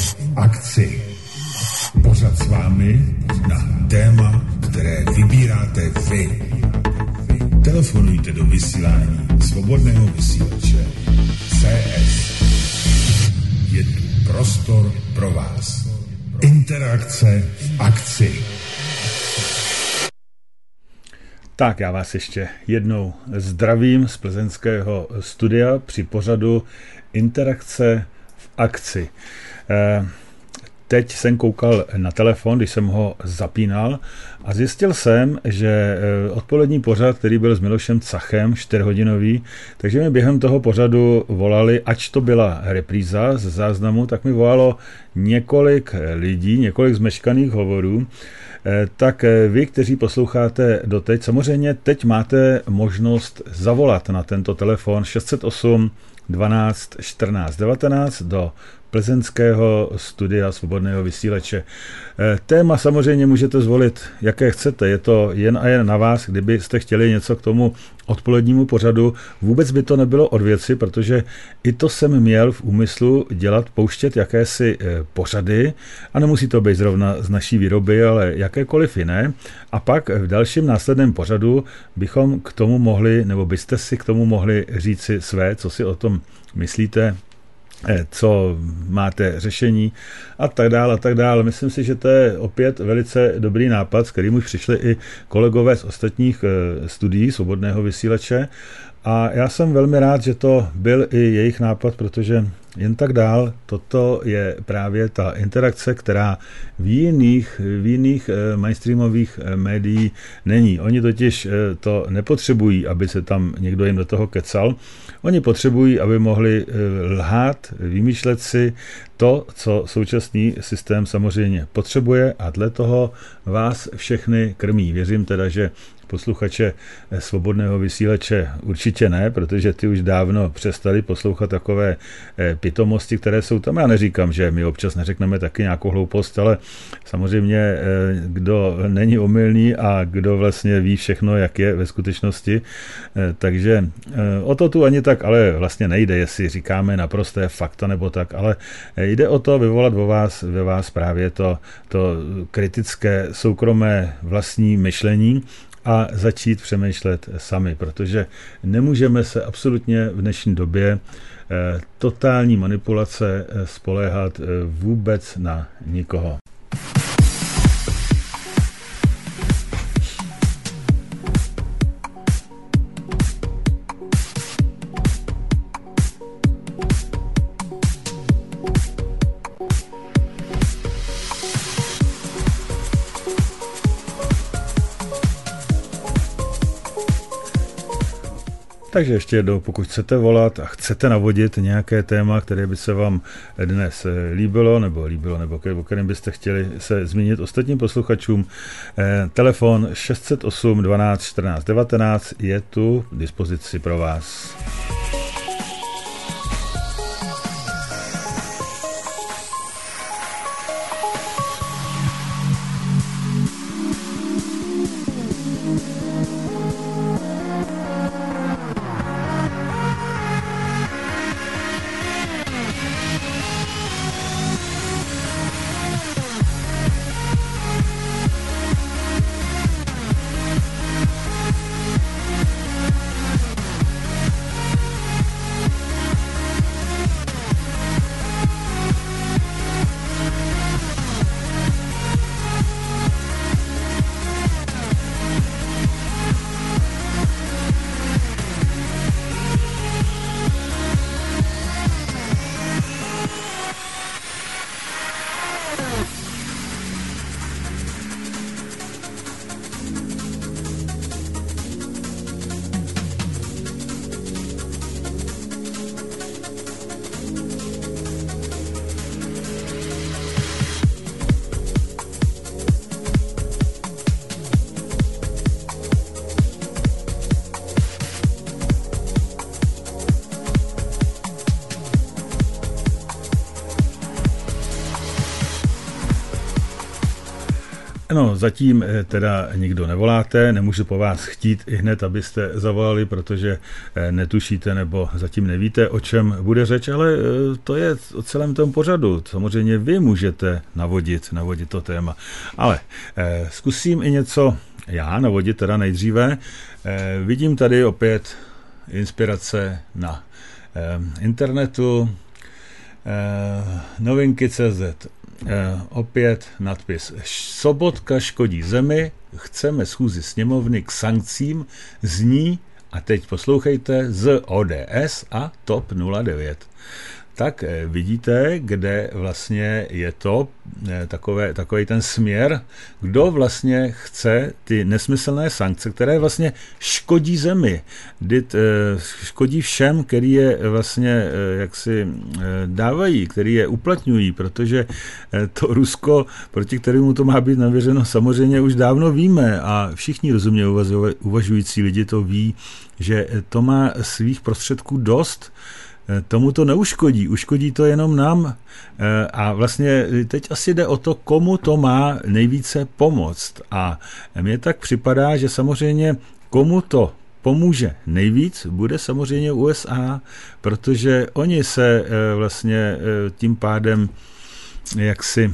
v akci. Pořad s vámi na téma, které vybíráte vy. Telefonujte do vysílání Svobodného vysílače CS. Je tu prostor pro vás. Interakce v akci. Tak, já vás ještě jednou zdravím z plzeňského studia při pořadu Interakce v akci. Teď jsem koukal na telefon, když jsem ho zapínal a zjistil jsem, že odpolední pořad, který byl s Milošem Cachem, 4hodinový, takže mi během toho pořadu volali, ač to byla repríza z záznamu, tak mi volalo několik lidí, několik zmeškaných hovorů. Tak vy, kteří posloucháte doteď, samozřejmě teď máte možnost zavolat na tento telefon 608 12 14 19 do plzeňského studia Svobodného vysílače. Téma samozřejmě můžete zvolit, jaké chcete. Je to jen a jen na vás, kdybyste chtěli něco k tomu odpolednímu pořadu. Vůbec by to nebylo od věci, protože i to jsem měl v úmyslu dělat, pouštět jakési pořady a nemusí to být zrovna z naší výroby, ale jakékoliv jiné. A pak v dalším následném pořadu bychom k tomu mohli, nebo byste si k tomu mohli říci své, co si o tom myslíte, co máte řešení a tak dále a tak dále. Myslím si, že to je opět velice dobrý nápad, s kterým už přišli i kolegové z ostatních studií Svobodného vysílače a já jsem velmi rád, že to byl i jejich nápad, protože jen tak dál, toto je právě ta interakce, která v jiných mainstreamových médií není. Oni totiž to nepotřebují, aby se tam někdo jim do toho kecal. Oni potřebují, aby mohli lhát, vymýšlet si to, co současný systém samozřejmě potřebuje a dle toho vás všechny krmí. Věřím teda, že posluchače Svobodného vysílače určitě ne, protože ty už dávno přestali poslouchat takové pitomosti, které jsou tam. Já neříkám, že my občas neřekneme taky nějakou hloupost, ale samozřejmě kdo není omylný a kdo vlastně ví všechno, jak je ve skutečnosti. Takže o to tu ani tak, ale vlastně nejde, jestli říkáme naprosté fakta nebo tak, ale jde o to vyvolat ve vás právě to kritické, soukromé vlastní myšlení, a začít přemýšlet sami, protože nemůžeme se absolutně v dnešní době totální manipulace spoléhat vůbec na nikoho. Takže ještě jednou, pokud chcete volat a chcete navodit nějaké téma, které by se vám dnes líbilo, nebo o kterém byste chtěli se zmínit ostatním posluchačům, telefon 608 12 14 19 je tu k dispozici pro vás. No, zatím teda nikdo nevoláte, nemůžu po vás chtít i hned, abyste zavolali, protože netušíte nebo zatím nevíte, o čem bude řeč, ale to je o celém tom pořadu. Samozřejmě vy můžete navodit to téma. Ale zkusím i něco já navodit teda nejdříve. Vidím tady opět inspirace na internetu, novinky.cz. Opět nadpis. Sobotka škodí zemi, chceme schůzi sněmovny k sankcím, zní, a teď poslouchejte, z ODS a TOP 09. Tak vidíte, kde vlastně je to takový ten směr, kdo vlastně chce ty nesmyslné sankce, které vlastně škodí zemi, škodí všem, který je vlastně jaksi dávají, který je uplatňují, protože to Rusko, proti kterému to má být navěřeno, samozřejmě už dávno víme a všichni rozumně uvažující lidi to ví, že to má svých prostředků dost. Tomu to neuškodí, uškodí to jenom nám a vlastně teď asi jde o to, komu to má nejvíce pomoct a mně tak připadá, že samozřejmě komu to pomůže nejvíc, bude samozřejmě USA, protože oni se vlastně tím pádem jaksi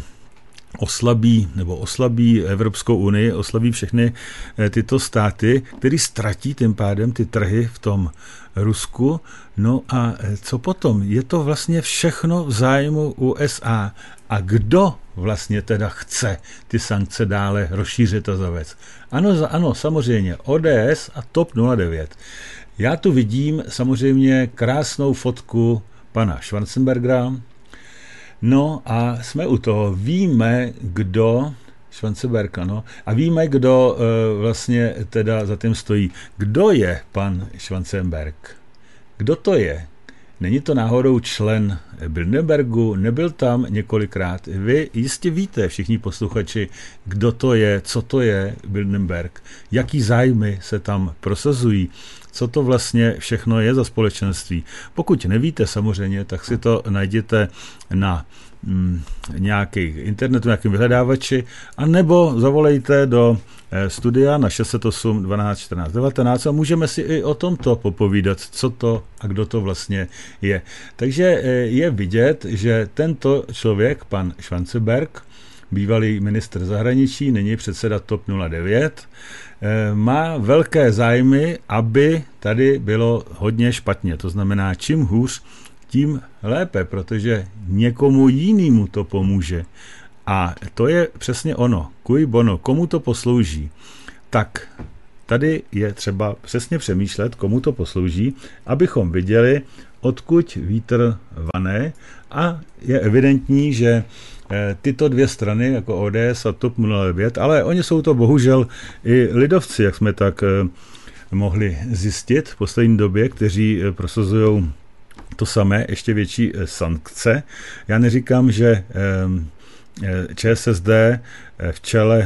oslabí Evropskou unii, oslabí všechny tyto státy, které ztratí tím pádem ty trhy v tom Rusku. No a co potom? Je to vlastně všechno v zájmu USA. A kdo vlastně teda chce ty sankce dále rozšířit a zavést? Ano, samozřejmě ODS a TOP 09. Já tu vidím samozřejmě krásnou fotku pana Schwarzenbergera. No a jsme u toho. Víme, kdo Schwarzenberg, ano. A víme, kdo vlastně teda za tím stojí. Kdo je pan Schwarzenberg? Kdo to je? Není to náhodou člen Bilderbergu? Nebyl tam několikrát? Vy jistě víte, všichni posluchači, kdo to je, co to je Bilderberg, jaký zájmy se tam prosazují, co to vlastně všechno je za společenství. Pokud nevíte samozřejmě, tak si to najděte na nějaký internetu, nějakým vyhledávači, a nebo zavolejte do studia na 608 12 14 19 a můžeme si i o tomto popovídat, co to a kdo to vlastně je. Takže je vidět, že tento člověk, pan Schwarzenberg, bývalý ministr zahraničí, nyní předseda TOP 09, má velké zájmy, aby tady bylo hodně špatně. To znamená, čím hůř, tím lépe, protože někomu jinému to pomůže. A to je přesně ono. Cui bono, komu to poslouží. Tak tady je třeba přesně přemýšlet, komu to poslouží, abychom viděli, odkud vítr vane, a je evidentní, že tyto dvě strany, jako ODS a TOP 09, ale oni jsou to bohužel i lidovci, jak jsme tak mohli zjistit v poslední době, kteří prosazují to samé, ještě větší sankce. Já neříkám, že ČSSD v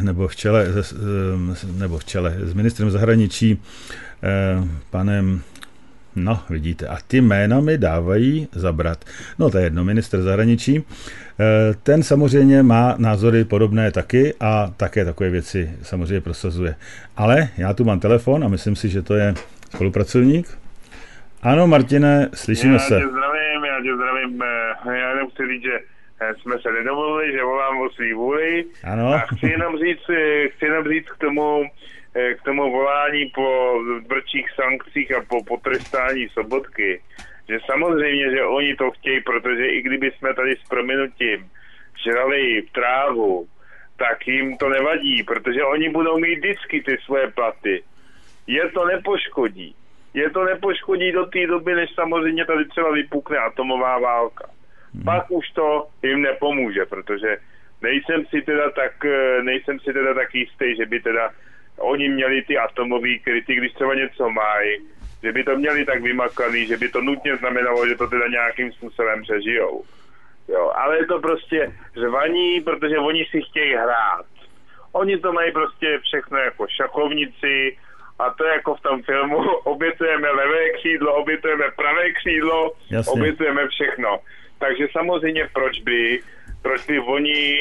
čele s ministrem zahraničí panem, no vidíte, a ty jména mi dávají zabrat. No to je jedno, ministr zahraničí, ten samozřejmě má názory podobné taky a také takové věci samozřejmě prosazuje. Ale já tu mám telefon a myslím si, že to je spolupracovník. Ano, Martine, slyšíme se. Já tě zdravím. Já jenom chci říct, že jsme se nedomluvili, že volám o svý vůli. Ano. A chci jenom říct k tomu volání po tvrdších sankcích a po potrestání Sobotky, že samozřejmě, že oni to chtějí, protože i kdyby jsme tady s prominutím žrali trávu, tak jim to nevadí, protože oni budou mít vždycky ty svoje platy. Je to nepoškodí do té doby, než samozřejmě tady třeba vypukne atomová válka. Pak už to jim nepomůže, protože nejsem si teda tak jistý, že by teda oni měli ty atomové kryty, když třeba něco mají, že by to měli tak vymakaný, že by to nutně znamenalo, že to teda nějakým způsobem přežijou. Jo, ale je to prostě řvaní, protože oni si chtějí hrát. Oni to mají prostě všechno jako šachovnici, a to je jako v tom filmu, obětujeme levé křídlo, obětujeme pravé křídlo, Jasně. Obětujeme všechno. Takže samozřejmě proč by oni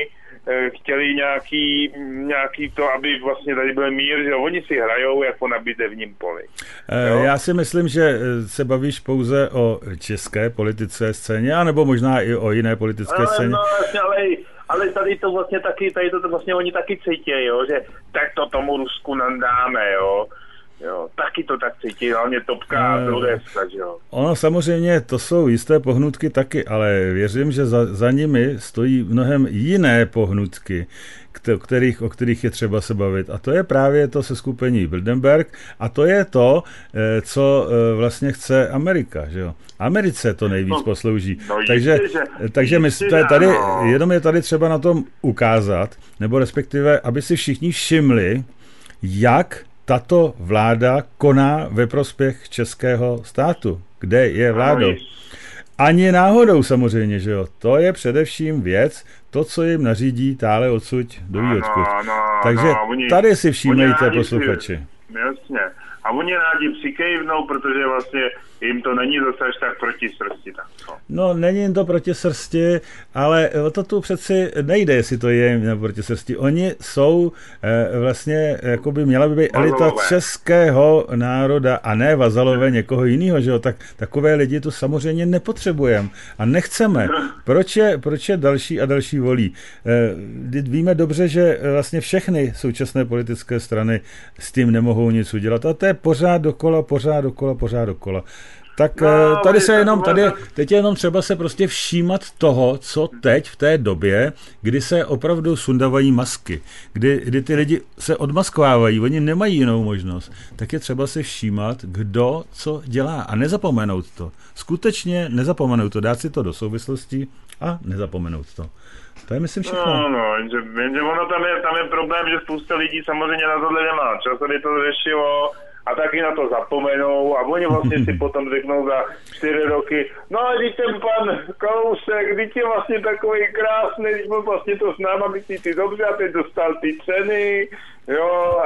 chtěli nějaký to, aby vlastně tady byl mír, že oni si hrajou jako na bitevním poli. Já si myslím, že se bavíš pouze o české politické scéně, anebo možná i o jiné politické scéně. No, vlastně, ale tady to vlastně taky, tady to vlastně oni taky cítí, jo, že tak to tomu Rusku nandáme, jo. Jo, taky to tak cítí, hlavně Topka a Drudeska, jo. Ono samozřejmě, to jsou jisté pohnutky taky, ale věřím, že za nimi stojí mnohem jiné pohnutky, o kterých je třeba se bavit. A to je právě to seskupení Bilderberg a to je to, co vlastně chce Amerika, že jo. Americe to nejvíc poslouží. Takže my tady, jenom je tady třeba na tom ukázat, nebo respektive, aby si všichni všimli, jak tato vláda koná ve prospěch českého státu. Kde je vládou? Ani náhodou samozřejmě, že jo. To je především věc, to, co jim nařídí tále odsud doví odkud. Takže tady si všímejte, posluchači. Jasně. A oni rádi přikejvnou, protože vlastně jim to není zase až tak proti srsti. No, není jim to proti srsti, ale o to tu přeci nejde, jestli to je jim proti srsti. Oni jsou vlastně, jako by měla by být elita českého národa a ne vazalové někoho jiného, že jo? Tak takové lidi tu samozřejmě nepotřebujeme a nechceme. Proč je další a další volí? Víme dobře, že vlastně všechny současné politické strany s tím nemohou nic udělat a to je pořád dokola. Tak tady teď je jenom třeba se prostě všímat toho, co teď v té době, kdy se opravdu sundavají masky, kdy ty lidi se odmaskovávají, oni nemají jinou možnost, tak je třeba se všímat, kdo co dělá a nezapomenout to. Skutečně nezapomenout to, dát si to do souvislostí a nezapomenout to. To je, myslím, všechno. No, jenže ono tam je problém, že spousta lidí samozřejmě na tohle nemá čas, aby to řešilo a taky na to zapomenou a oni vlastně si potom řeknou za 4 roky, no a když ten pan Kalousek, když je vlastně takový krásný, když byl vlastně to s náma myslí ty dobře a teď dostal ty ceny, jo.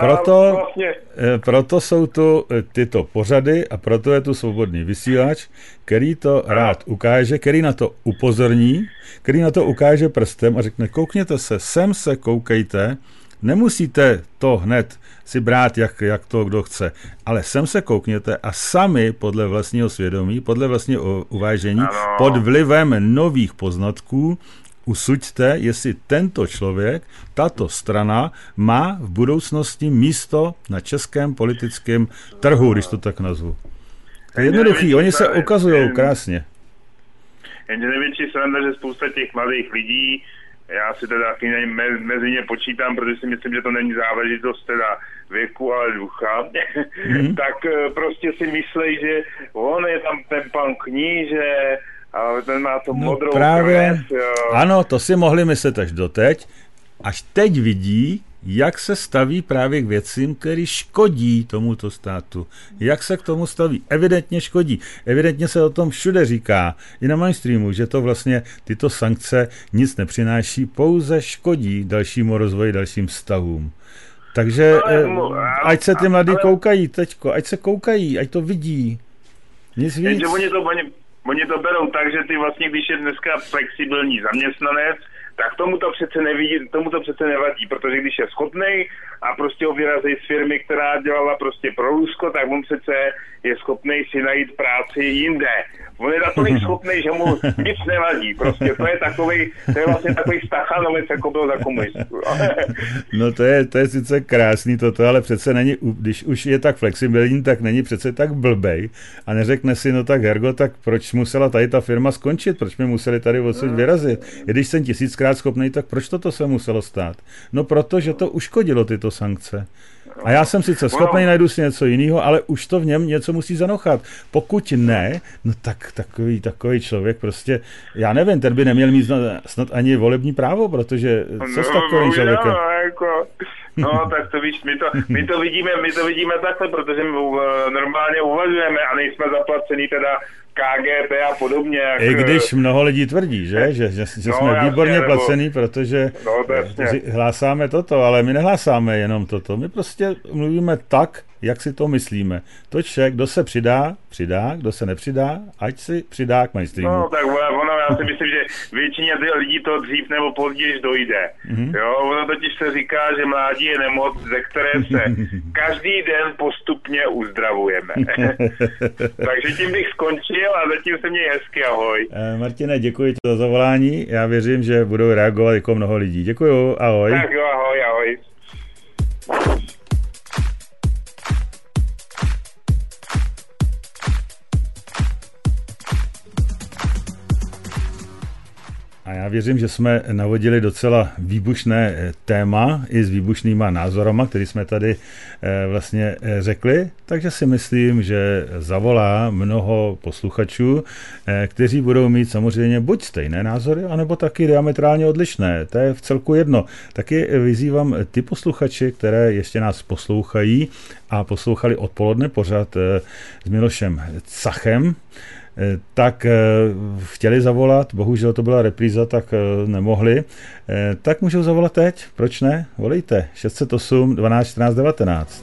Proto jsou tu tyto pořady a proto je tu Svobodný vysílač, který to rád ukáže, který na to upozorní, který na to ukáže prstem a řekne, koukněte se, sem se koukejte, nemusíte to hned si brát, jak to kdo chce, ale sem se koukněte a sami podle vlastního svědomí, podle vlastního uvážení, pod vlivem nových poznatků usuďte, jestli tento člověk, tato strana má v budoucnosti místo na českém politickém trhu, když to tak nazvu. To je jednoduchý, oni se ukazují krásně. Jenže největší sranda, že spousta těch mladých lidí, já si teda mezi ně počítám, protože si myslím, že to není záležitost teda věku, ale ducha, tak prostě si myslí, že on je tam ten pan kníže, a ten má to modrou právě, krev. Ano, to si mohli myslet až doteď, až teď vidí, jak se staví právě k věcím, které škodí tomuto státu. Jak se k tomu staví? Evidentně škodí. Evidentně se o tom všude říká. I na mainstreamu, že to vlastně tyto sankce nic nepřináší, pouze škodí dalšímu rozvoji, dalším vztahům. Takže ať se ty mladí koukají teďko, ať se koukají, ať to vidí. Nic víc. Oni to berou tak, že ty vlastně, když je dneska flexibilní zaměstnanec, tak tomu to přece nevadí, protože když je schopnej a prostě ho vyrazí z firmy, která dělala prostě pro Rusko, tak on přece je schopnej si najít práci jinde. On je natolik schopnej, že mu nic nevadí. Prostě to je vlastně takový Stachanovec, jako byl za komunistů. No to je sice krásný toto, ale přece není, když už je tak flexibilní, tak není přece tak blbej a neřekne si, no tak Hergo, tak proč musela tady ta firma skončit, proč mi museli tady odsud vyrazit. I když jsem 1000krát schopnej, tak proč toto se muselo stát? No protože to uškodilo tyto sankce. A já jsem sice schopný, najdu si něco jiného, ale už to v něm něco musí zanochat. Pokud ne, no tak takový člověk prostě, já nevím, ten by neměl mít snad ani volební právo, protože co s takovým člověkem? No, tak to víš, my to vidíme takhle, protože my normálně uvažujeme a nejsme zaplacení teda KGB a podobně. Jak... I když mnoho lidí tvrdí, že jsme výborně placený, protože hlásáme toto, ale my nehlásáme jenom toto. My prostě mluvíme tak, jak si to myslíme. Točte, kdo se přidá, kdo se nepřidá, ať si přidá k mainstreamu. No, tak ono, já si myslím, že většině lidí to dřív nebo později dojde. Jo, ono totiž se říká, že mládí je nemoc, ze které se každý den postupně uzdravujeme. Takže tím bych skončil a zatím se měj hezky, ahoj. Martine, děkuji za zavolání, já věřím, že budou reagovat jako mnoho lidí. Děkuju, ahoj. Tak jo, ahoj. A já věřím, že jsme navodili docela výbušné téma i s výbušnýma názorama, který jsme tady vlastně řekli, takže si myslím, že zavolá mnoho posluchačů, kteří budou mít samozřejmě buď stejné názory, anebo taky diametrálně odlišné. To je v celku jedno. Taky vyzývám ty posluchači, které ještě nás poslouchají a poslouchali odpoledne pořad s Milošem Cachem, tak chtěli zavolat, bohužel to byla repríza, tak nemohli, tak můžou zavolat teď, proč ne? Volejte, 608 12 14 19.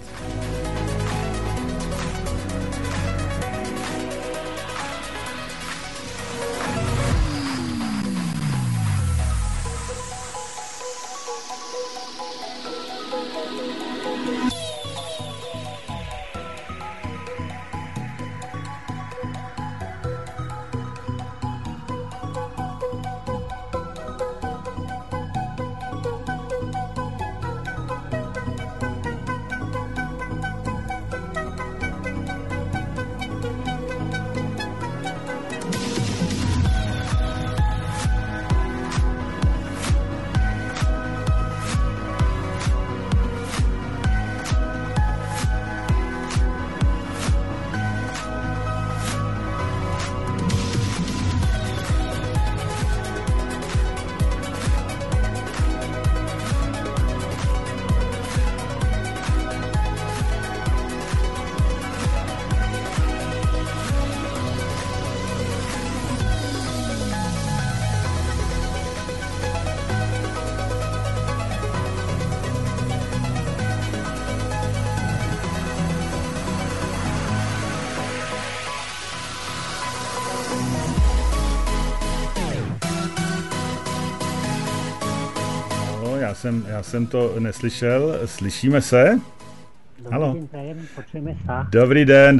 Já jsem to neslyšel. Slyšíme se? Haló. Dobrý den.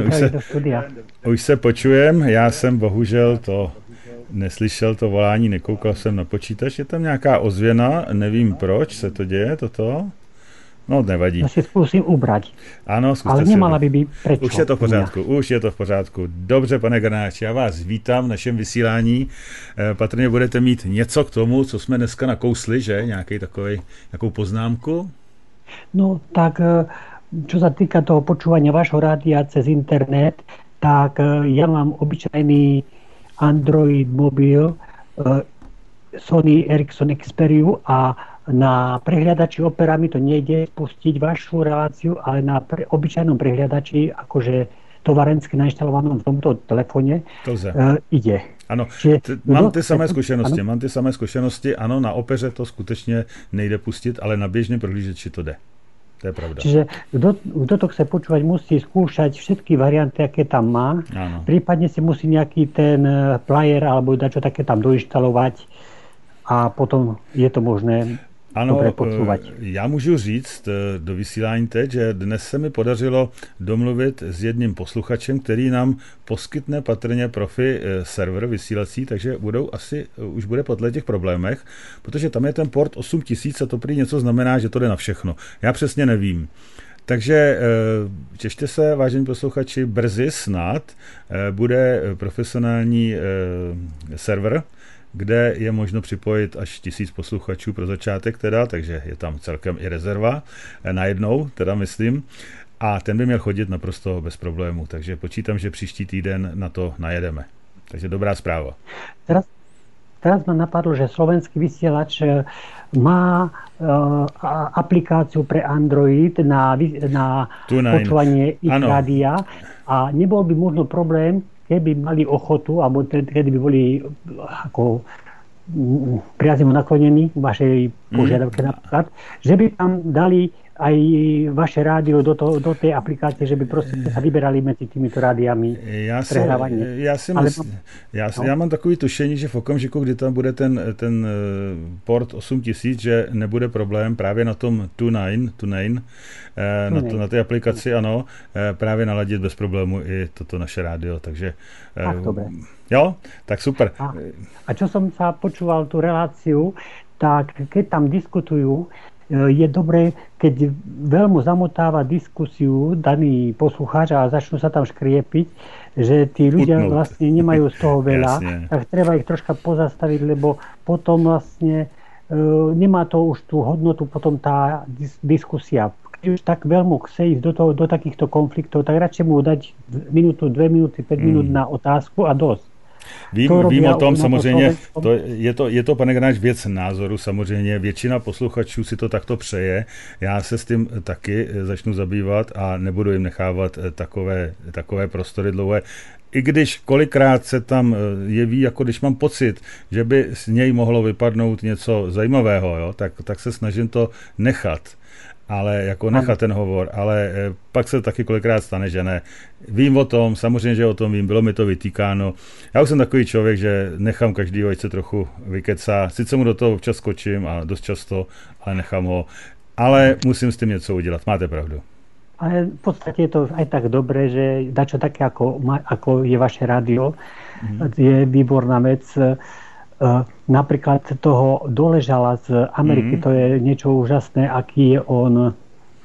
Už se počujem. Já jsem bohužel to neslyšel, to volání, nekoukal jsem na počítač. Je tam nějaká ozvěna, nevím proč se to děje, toto. No, nevadí. Já si zkusím ubrat. Ano, zkuste. Ale nemala by být prečo. Už je to v pořádku. Dobře, pane Granáči, já vás vítám v našem vysílání. Patrně budete mít něco k tomu, co jsme dneska nakousli, že? Nějakou poznámku? No, tak čo sa týka toho počúvania vášho rádia cez internet, tak ja mám obyčajný Android mobil Sony Ericsson Xperiu a na prehliadači Opera mi to nejde spustiť vašu reláciu, ale na obyčajnom prehliadači, akože tovarenské nainštalovanom v tomto telefóne, ide. Ano, mám ty samé zkušenosti, ano, na Opeře to skutečně nejde pustit, ale na běžném prohlížeči to jde. To je pravda. Čiže kto to chce počúvať, musí skúšať všetky varianty, aké tam má. Áno. Prípadne si musí nejaký ten player alebo dačo také tam doinštalovať a potom je to možné. Ano, já můžu říct do vysílání teď, že dnes se mi podařilo domluvit s jedním posluchačem, který nám poskytne patrně profi server vysílací, takže už bude po těch problémech, protože tam je ten port 8000 a to prý něco znamená, že to jde na všechno. Já přesně nevím. Takže těšte se, vážení posluchači, brzy snad bude profesionální server, kde je možno připojit až 1000 posluchačů pro začátek teda, takže je tam celkem i rezerva najednou, teda myslím, a ten by měl chodit naprosto bez problémů, takže počítám, že příští týden na to najedeme. Takže dobrá zpráva. Teraz ma napadlo, že slovenský vysielač má aplikáciu pre Android na počúvanie ich rádia a nebol by možno problém, keby mali ochotu, alebo kedy by boli ako priaznivo naklonení k vašej požiadavke napríklad, že by tam dali aj vaše rádio do tej aplikácie, že by prostě sa vyberali mezi týmito rádiami prehrávání. Já mám takový tušení, že v okamžiku, kdy tam bude ten port 8000, že nebude problém právě na tom TuneIn, na té aplikaci, ano, právě naladit bez problému i toto naše rádio, takže dobré. Jo, tak super. A čo som sa počúval tú reláciu, tak keď tam diskutujú, je dobré, keď veľmi zamotáva diskusiu daný poslucháč a začnú sa tam škriepiť, že tí ľudia vlastne nemajú z toho veľa, tak treba ich troška pozastaviť, lebo potom vlastne nemá to už tú hodnotu potom tá diskusia. Keď už tak veľmi chce ísť do takýchto konfliktov, tak radšej mu dať minútu, 2 minúty, 5 minút na otázku a dosť. Vím o tom, samozřejmě, je to, pane Granáč, věc názoru, samozřejmě, většina posluchačů si to takto přeje, já se s tím taky začnu zabývat a nebudu jim nechávat takové prostory dlouhé, i když kolikrát se tam jeví, jako když mám pocit, že by z něj mohlo vypadnout něco zajímavého, jo, tak se snažím to nechat. Ale jako nechat ten hovor, ale pak se taky kolikrát stane, že ne. Vím o tom, samozřejmě, že o tom vím, bylo mi to vytýkáno. Já už jsem takový člověk, že nechám každýho, ať se trochu vykecá. Sice mu do toho občas skočím a dost často, ale nechám ho. Ale musím s tím něco udělat, máte pravdu. Ale v podstate je to aj tak dobré, že dačo také, ako je vaše rádio, je výborná vec. Napríklad toho Doležala z Ameriky, to je niečo úžasné, aký je on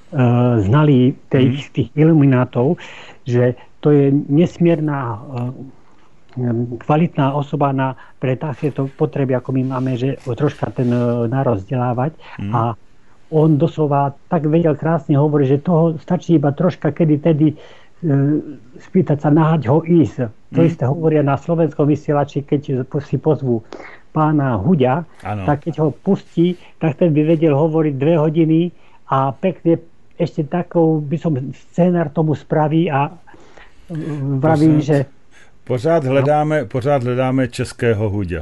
znalý tých iluminátov, že to je nesmierná kvalitná osoba pre takéto potreby, ako my máme, že troška ten národ vzdelávať a on doslova tak vedel krásne hovoriť, že toho stačí iba troška kedy spýtať sa, nahať ho ísť. To isté hovoria na slovenskom vysielači, keď si pozvú pána Huďa, tak keď ho pustí, tak ten by vedel hovoriť 2 hodiny a pekne ešte takou by som scénár tomu spraví a vravím, že... Pořád hledáme českého Huďa.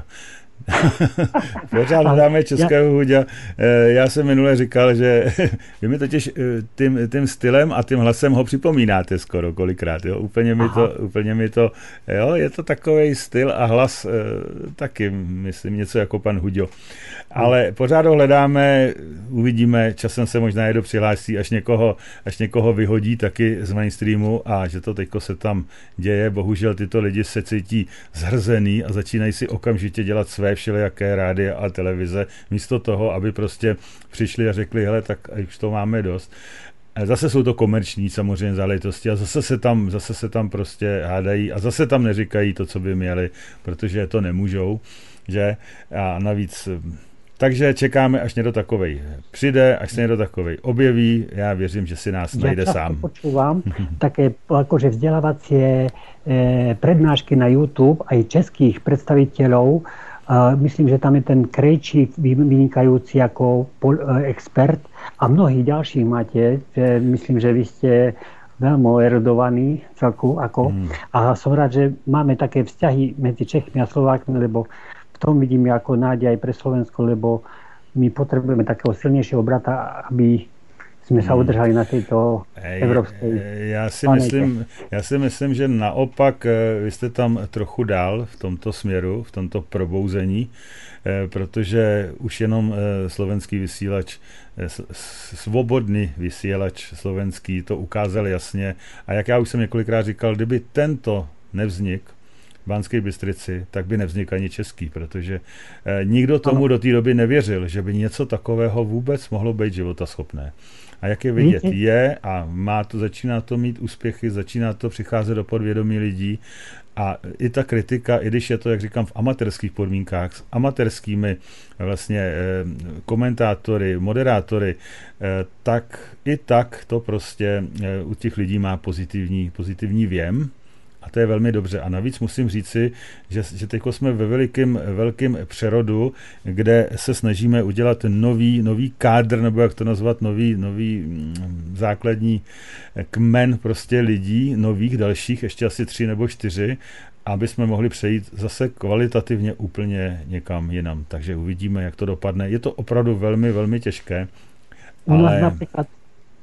Pořád hledáme českého Huďa. Já jsem minule říkal, že vy mi totiž tím stylem a tím hlasem ho připomínáte skoro kolikrát. Jo? Úplně mi to, jo, je to takovej styl a hlas taky, myslím, něco jako pan Huďo. Ale pořád ho hledáme, uvidíme, časem se možná někdo přihlásí, až někoho vyhodí taky z mainstreamu a že to teďko se tam děje. Bohužel tyto lidi se cítí zhrzený a začínají si okamžitě dělat své všelijaké rádia a televize, místo toho, aby prostě přišli a řekli, hele, tak už to máme dost. Zase jsou to komerční samozřejmě záležitosti a zase se tam prostě hádají a zase tam neříkají to, co by měli, protože to nemůžou, že? A navíc... Takže čekáme, až někdo takovej přijde, až se někdo takovej objeví. Já věřím, že si nás najde sám. Ja počúvam také akože vzdelávacie prednášky na YouTube aj českých predstaviteľov. Myslím, že tam je ten Krejčí vynikajúci ako expert a mnohých ďalších máte. Myslím, že vy ste veľmi erudovaní celku a som rád, že máme také vzťahy medzi Čechmi a Slovákmi, lebo v tom vidím ako nádej aj pre Slovensko, lebo my potrebujeme takého silnejšieho brata, aby jsme se udrželi na této evropské já si myslím, že naopak vy jste tam trochu dál v tomto směru, v tomto probouzení, protože už jenom slovenský vysílač, svobodný vysílač slovenský to ukázal jasně. A jak já už jsem několikrát říkal, kdyby tento nevznik v Banské Bystrici, tak by nevznikl ani český, protože nikdo tomu do té doby nevěřil, že by něco takového vůbec mohlo být životaschopné. A jak je vidět, je a začíná to mít úspěchy, začíná to přicházet do podvědomí lidí a i ta kritika, i když je to, jak říkám, v amatérských podmínkách, s amatérskými vlastně komentátory, moderátory, tak i tak to prostě u těch lidí má pozitivní věm. A to je velmi dobře. A navíc musím říci, že teď jsme ve velkým přerodu, kde se snažíme udělat nový kádr, nebo jak to nazvat, nový základní kmen prostě lidí, nových dalších, ještě asi 3 nebo 4, aby jsme mohli přejít zase kvalitativně úplně někam jinam. Takže uvidíme, jak to dopadne. Je to opravdu velmi, velmi těžké. U nás například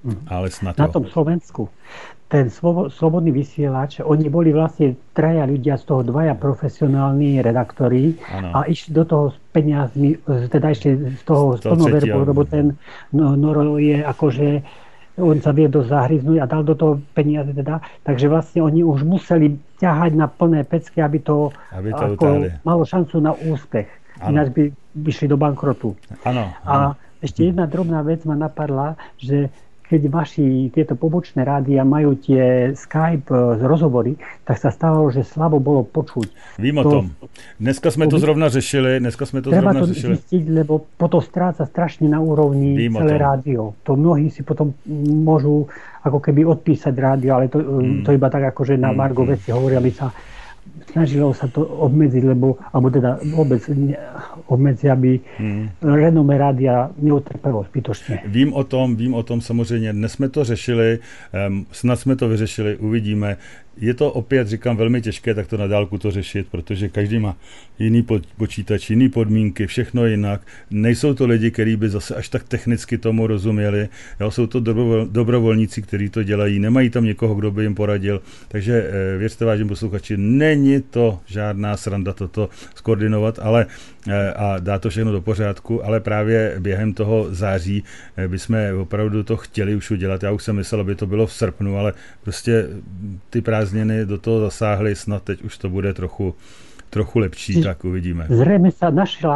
Ale snad na tom Slovensku. Ten slobodný vysielač, oni boli vlastne traja ľudia, z toho dvaja profesionálni redaktori a išli do toho s peniazmi, teda išli z toho plnoverbu, lebo ten Noro je akože, on sa vie dosť zahryznúť a dal do toho peniaze teda, takže vlastne oni už museli ťahať na plné pecky, aby to malo šancu na úspech. Ináč by vyšli do bankrotu. A ešte jedna drobná vec ma napadla, že keď vaši tieto pobočné rádia majú tie Skype rozhovory, tak sa stávalo, že slabo bolo počuť. Vím o tom. Dneska sme to zrovna řešili. Treba to zistiť, lebo potom stráca strašne na úrovni celé rádio. To mnohí si potom môžu ako keby odpísať rádio, ale to iba tak akože na margo veci hovoria, aby sa snažilo sa to obmedziť, alebo teda vôbec obmedziť, aby renome rádia neutrpelo zbytočně. Vím o tom samozřejmě. Dnes jsme to řešili, snad jsme to vyřešili, uvidíme. Je to opět, říkám, velmi těžké takto na dálku to řešit, protože každý má jiný počítač, jiný podmínky, všechno jinak. Nejsou to lidi, kteří by zase až tak technicky tomu rozuměli. Jo, jsou to dobrovolníci, kteří to dělají, nemají tam někoho, kdo by jim poradil. Takže věřte, vážení posluchači, není to žádná sranda toto skoordinovat, ale a dá to všechno do pořádku, ale právě během toho září bychom opravdu to chtěli už udělat. Já už jsem myslel, aby to bylo v srpnu, ale prostě ty prázdniny do toho zasáhly, snad teď už to bude trochu lepší, tak uvidíme. Zrejme sa našla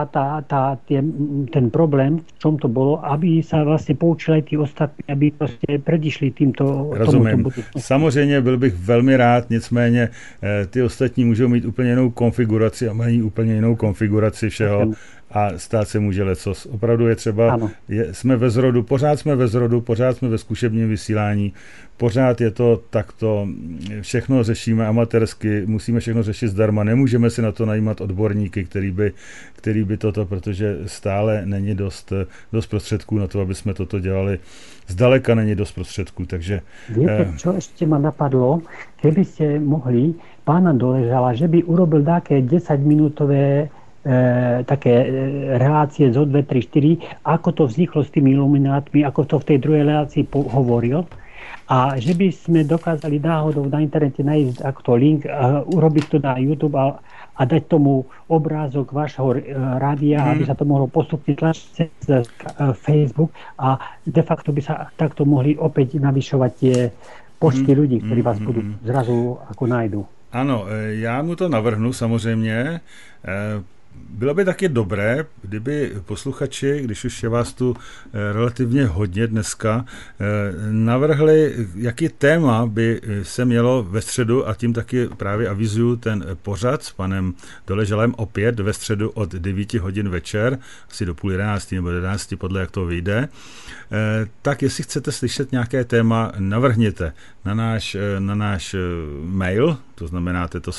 ten problém, v čom to bolo, aby sa vlastne poučili tí ostatní, aby prostě predišli týmto. Rozumím. Samozřejmě byl bych velmi rád, nicméně ty ostatní můžou mít úplně jinou konfiguraci a mají úplně jinou konfiguraci všeho. A stát se může lecos. Opravdu je třeba, jsme ve zrodu, pořád jsme ve zkušebním vysílání, pořád je to takto, všechno řešíme amatérsky, musíme všechno řešit zdarma, nemůžeme si na to najímat odborníky, který by toto, protože stále není dost prostředků na to, aby jsme toto dělali. Zdaleka není dost prostředků, takže... Viete, čo ešte ma napadlo? Keby ste mohli pána Doležala, že by urobil také 10-minútové také relácie zo 2, 3, 4, ako to vzniklo s tými iluminátmi, ako to v tej druhej relácii hovoril. A že by sme dokázali náhodou na internete nájsť ako link, urobiť to na YouTube a dať tomu obrázok vašho rádia, aby sa to mohlo postupne tlačiť cez Facebook a de facto by sa takto mohli opäť navyšovať tie počty ľudí, ktorí vás budú zrazu ako nájdu. Ano, já mu to navrhnu samozřejmě. Bylo by taky dobré, kdyby posluchači, když už je vás tu relativně hodně dneska, navrhli, jaký téma by se mělo ve středu, a tím taky právě avizuju ten pořad s panem Doležalem opět ve středu od 9 hodin večer, asi do 10:30 nebo 11, podle jak to vyjde. Tak jestli chcete slyšet nějaké téma, navrhněte na náš mail, to znamená to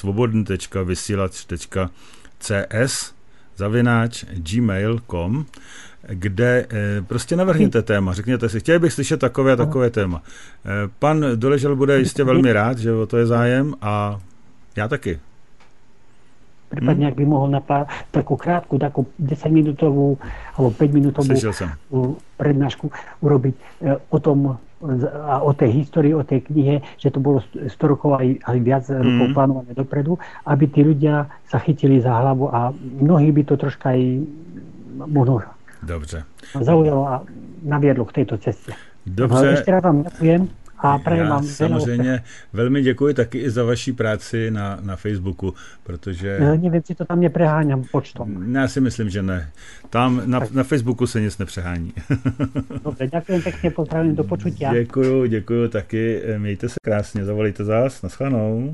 svobodný.vysílač.cs@gmail.com, kde prostě navrhněte téma. Řekněte si, chtěl bych slyšet takové téma. Pan Doležal bude jistě velmi rád, že o to je zájem, a já taky. Prípadne, ak by mohol na takú krátku, takú 10-minútovú alebo 5-minútovú prednášku urobiť o tom a o tej histórii, o tej knihe, že to bolo 100 rokov aj viac rokov plánované dopredu, aby tí ľudia sa chytili za hlavu a mnohí by to troška aj možno zaujalo a naviedlo k tejto ceste. Dobře. Ešte raz vám ďakujem. A já samozřejmě velmi děkuji taky i za vaší práci na Facebooku, protože... Nevím, si to tam nepreháňam počtom. Já si myslím, že ne. Tam na Facebooku se nic nepřehání. Dobře, ďakujem pekne, pozdravím, do počutia. Děkuju taky, mějte se krásně, zavolejte zás, naschledanou.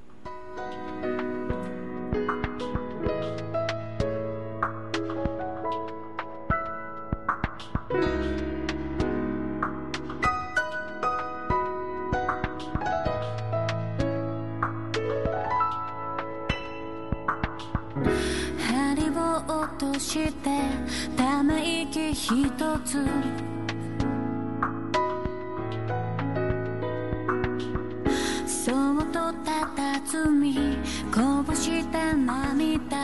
ため息ひとつそっとたたずみこぼした涙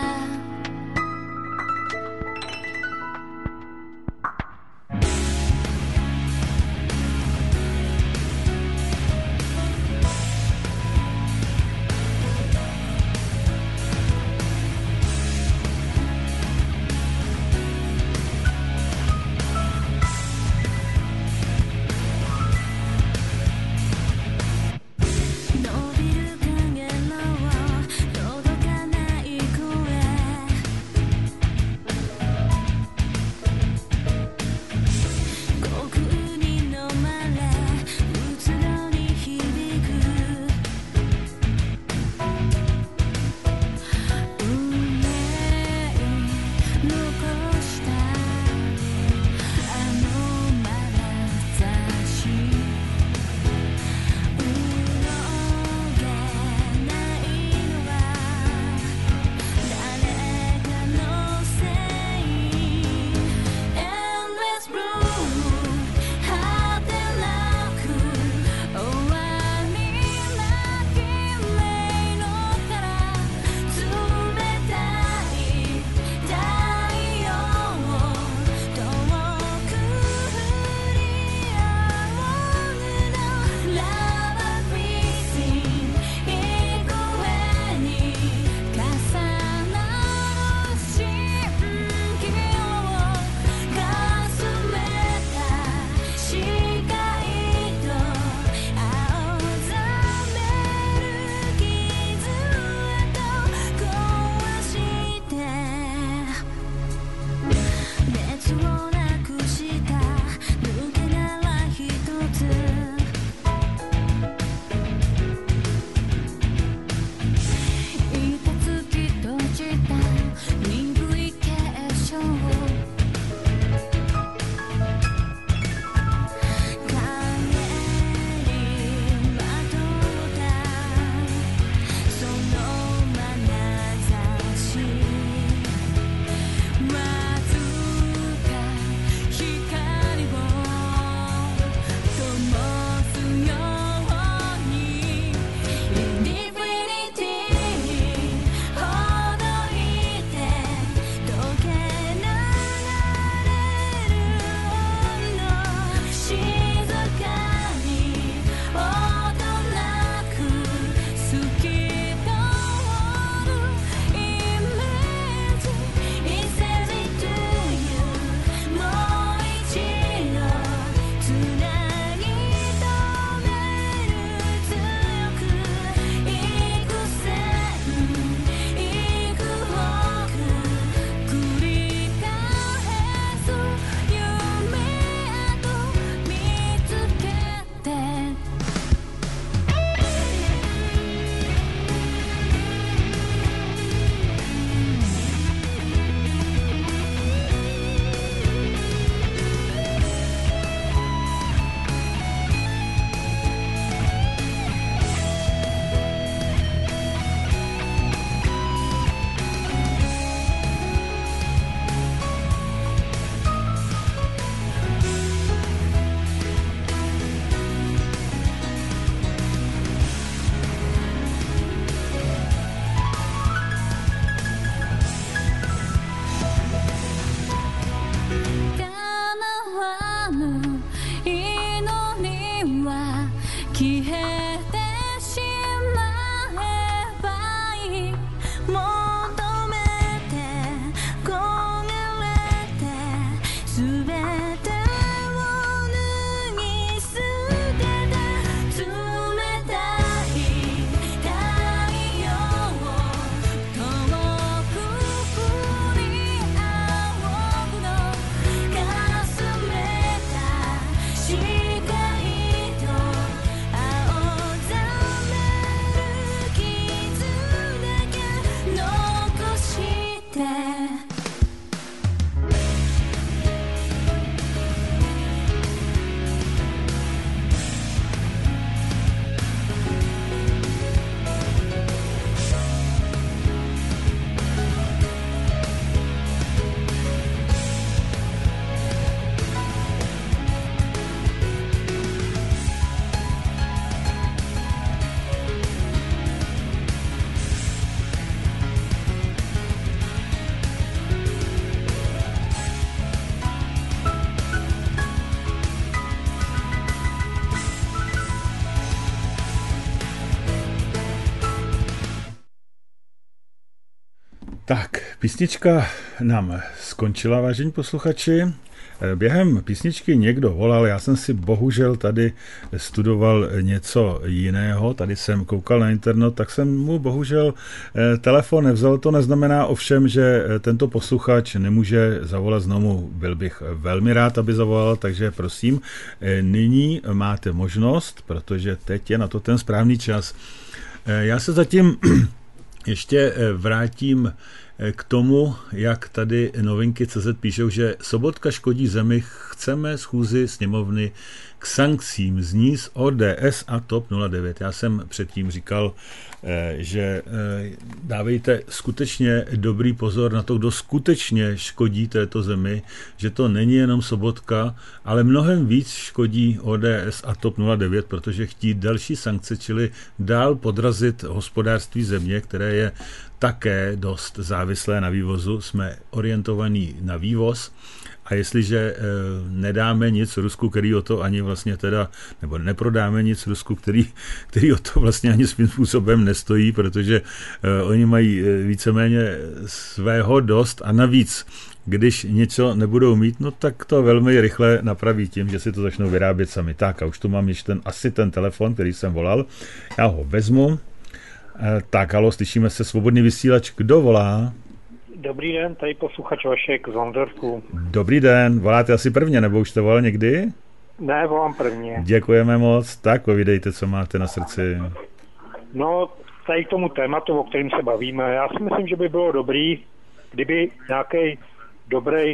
Tak, písnička nám skončila, vážení posluchači. Během písničky někdo volal, já jsem si bohužel tady studoval něco jiného, tady jsem koukal na internet, tak jsem mu bohužel telefon nevzal. To neznamená ovšem, že tento posluchač nemůže zavolat znovu. Byl bych velmi rád, aby zavolal, takže prosím, nyní máte možnost, protože teď je na to ten správný čas. Já se zatím ještě vrátím k tomu, jak tady Novinky.cz píšou, že Sobotka škodí zemi, chceme schůzi sněmovny k sankcím z ní z ODS a TOP 09. Já jsem předtím říkal, že dávejte skutečně dobrý pozor na to, kdo skutečně škodí této zemi, že to není jenom Sobotka, ale mnohem víc škodí ODS a TOP 09, protože chtít další sankce, čili dál podrazit hospodářství země, které je také dost závislé na vývozu. Jsme orientovaní na vývoz a jestliže nedáme nic Rusku, který o to ani vlastně teda, nebo neprodáme nic Rusku, který o to vlastně ani svým způsobem nestojí, protože oni mají víceméně svého dost a navíc, když něco nebudou mít, no tak to velmi rychle napraví tím, že si to začnou vyrábět sami. Tak a už tu mám ještě asi ten telefon, který jsem volal. Já ho vezmu. Tak, halo, slyšíme se, svobodný vysílač. Kdo volá? Dobrý den, tady posluchač Vašek z Ondorku. Dobrý den, voláte asi prvně, nebo už jste volal někdy? Ne, volám prvně. Děkujeme moc, tak povídejte, co máte na srdci. No, tady k tomu tématu, o kterém se bavíme, já si myslím, že by bylo dobrý, kdyby nějaký dobrý,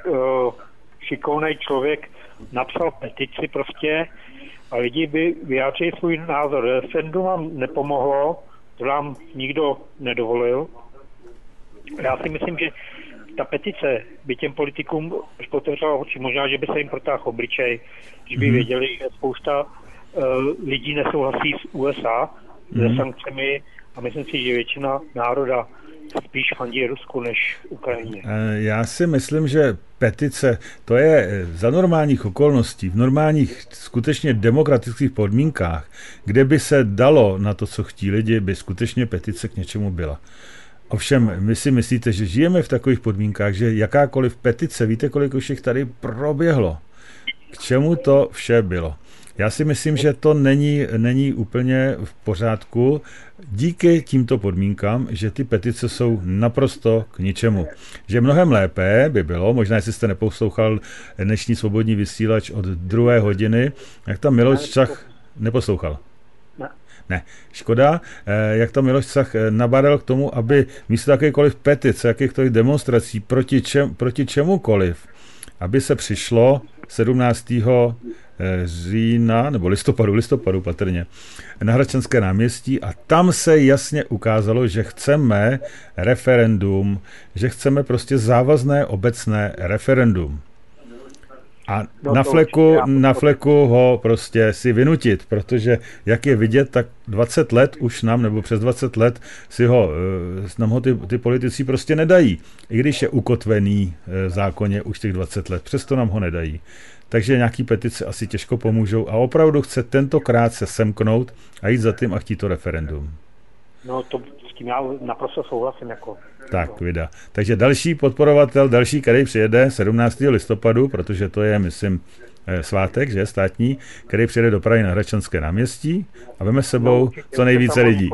šikovnej člověk napsal petici prostě a lidi by vyjádřili svůj názor. Referendum vám nepomohlo, to nám nikdo nedovolil. Já si myslím, že ta petice by těm politikům otevřela oči. Možná, že by se jim protáhl obličej, že by věděli, že spousta lidí nesouhlasí s USA se sankcemi a myslím si, že většina národa spíš fandí Rusku než Ukrajině. Já si myslím, že petice, to je za normálních okolností, v normálních skutečně demokratických podmínkách, kde by se dalo na to, co chtí lidi, by skutečně petice k něčemu byla. Ovšem, vy si myslíte, že žijeme v takových podmínkách, že jakákoliv petice, víte, kolik už jich tady proběhlo? K čemu to vše bylo? Já si myslím, že to není úplně v pořádku díky tímto podmínkám, že ty petice jsou naprosto k ničemu. Že mnohem lépe by bylo, možná jestli jste neposlouchal dnešní svobodní vysílač od 2. hodiny, jak tam Miloš Čach neposlouchal. Ne, škoda, jak tam Miloš Čach nabádal k tomu, aby místo jakékoliv petice, jakýchkoliv demonstrací proti čemukoliv, aby se přišlo 17. října, nebo listopadu patrně, na Hradčanské náměstí a tam se jasně ukázalo, že chceme referendum, že chceme prostě závazné obecné referendum. A na fleku ho prostě si vynutit, protože jak je vidět, tak 20 let už nebo přes 20 let nám ho ty politici prostě nedají. I když je ukotvený v zákoně už těch 20 let, přesto nám ho nedají. Takže nějaký petice asi těžko pomůžou a opravdu chce tentokrát se semknout a jít za tím a chtít to referendum. No to s tím já naprosto souhlasím. Tak, vida. Takže další podporovatel, který přijede 17. listopadu, protože to je, myslím, svátek, že, státní, který přijede do Prahy na Hradčanské náměstí a veme s sebou co nejvíce lidí.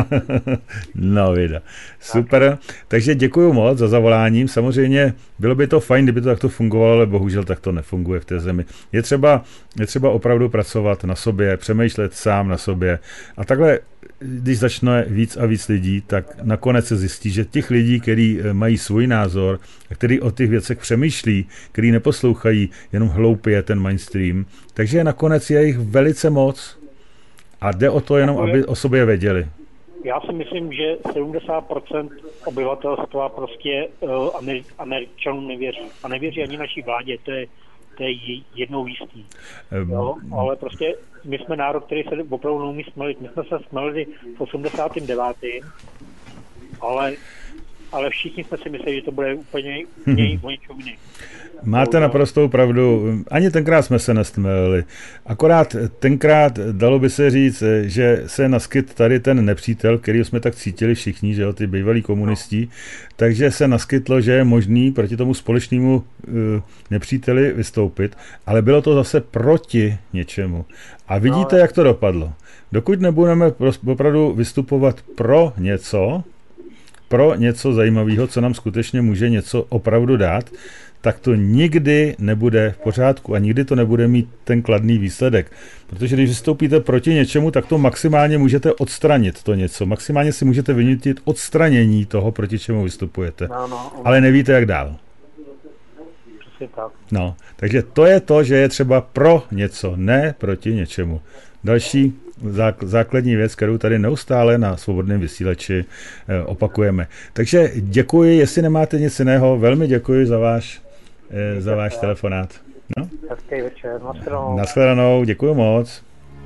No, vida. Super. Takže děkuju moc za zavoláním. Samozřejmě bylo by to fajn, kdyby to takto fungovalo, ale bohužel tak to nefunguje v té zemi. Je třeba opravdu pracovat na sobě, přemýšlet sám na sobě. A takhle, když začne víc a víc lidí, tak nakonec se zjistí, že těch lidí, kteří mají svůj názor, kteří o těch věcech přemýšlí, kteří neposlouchají jenom hloupě ten mainstream, takže nakonec je jich velice moc a jde o to jenom, aby o sobě věděli. Já si myslím, že 70% obyvatelstva prostě Američanům nevěří. A nevěří ani naší vládě, to je jednou jistý. Jo? Ale prostě my jsme národ, který se opravdu neumí smelit. My jsme se smelili v 89. ale všichni jsme si mysleli, že to bude úplně o ničem jiném. Máte naprostou pravdu. Ani tenkrát jsme se nestmelili. Akorát tenkrát dalo by se říct, že se naskyt tady ten nepřítel, který jsme tak cítili všichni, že jo, ty bývalí komunisti, takže se naskytlo, že je možný proti tomu společnému nepříteli vystoupit, ale bylo to zase proti něčemu. A vidíte, jak to dopadlo. Dokud nebudeme opravdu vystupovat pro něco zajímavého, co nám skutečně může něco opravdu dát, tak to nikdy nebude v pořádku a nikdy to nebude mít ten kladný výsledek. Protože když vystoupíte proti něčemu, tak to maximálně můžete odstranit to něco. Maximálně si můžete vynutit odstranění toho, proti čemu vystupujete. Ale nevíte, jak dál. Tak. No, takže to je to, že je třeba pro něco, ne proti něčemu. Další základní věc, kterou tady neustále na Svobodném vysílači opakujeme. Takže děkuji, jestli nemáte nic jiného, velmi děkuji za váš telefonát. No? Hezký večer, nashledanou. Nashledanou, děkuji moc.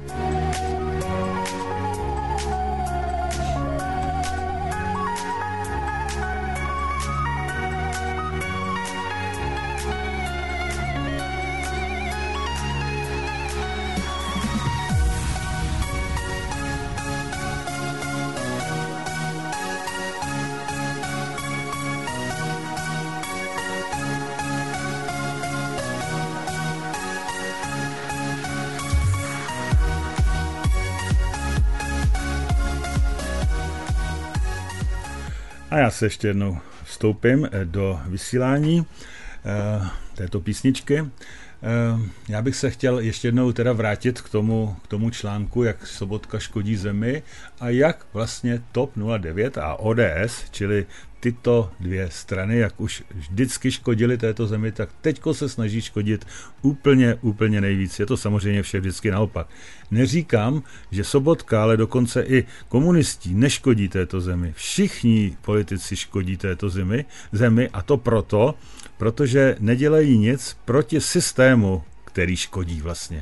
A já se ještě jednou vstoupím do vysílání této písničky. Já bych se chtěl ještě jednou teda vrátit k tomu článku, jak Sobotka škodí zemi a jak vlastně TOP 09 a ODS, čili tyto dvě strany, jak už vždycky škodili této zemi, tak teďko se snaží škodit úplně nejvíc. Je to samozřejmě vše vždycky naopak. Neříkám, že Sobotka, ale dokonce i komunisti neškodí této zemi. Všichni politici škodí této zemi a to protože nedělají nic proti systému, který škodí vlastně.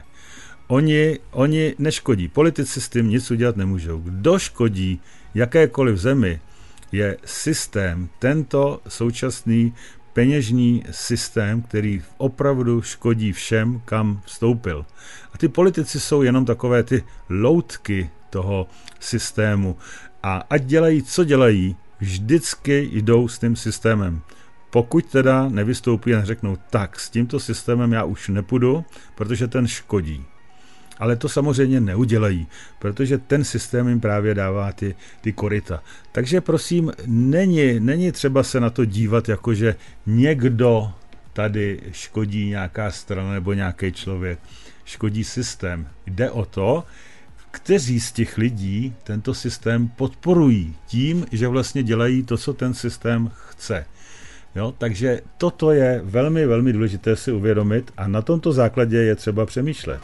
Oni neškodí. Politici s tím nic udělat nemůžou. Kdo škodí jakékoliv zemi, je systém, tento současný peněžní systém, který opravdu škodí všem, kam vstoupil. A ty politici jsou jenom takové ty loutky toho systému. A ať dělají, co dělají, vždycky jdou s tím systémem. Pokud teda nevystoupí a neřeknou, tak s tímto systémem já už nepůjdu, protože ten škodí. Ale to samozřejmě neudělají, protože ten systém jim právě dává ty koryta. Takže prosím, není třeba se na to dívat, jako že někdo tady škodí, nějaká strana nebo nějaký člověk. Škodí systém. Jde o to, kteří z těch lidí tento systém podporují tím, že vlastně dělají to, co ten systém chce. Jo, takže toto je velmi důležité si uvědomit a na tomto základě je třeba přemýšlet.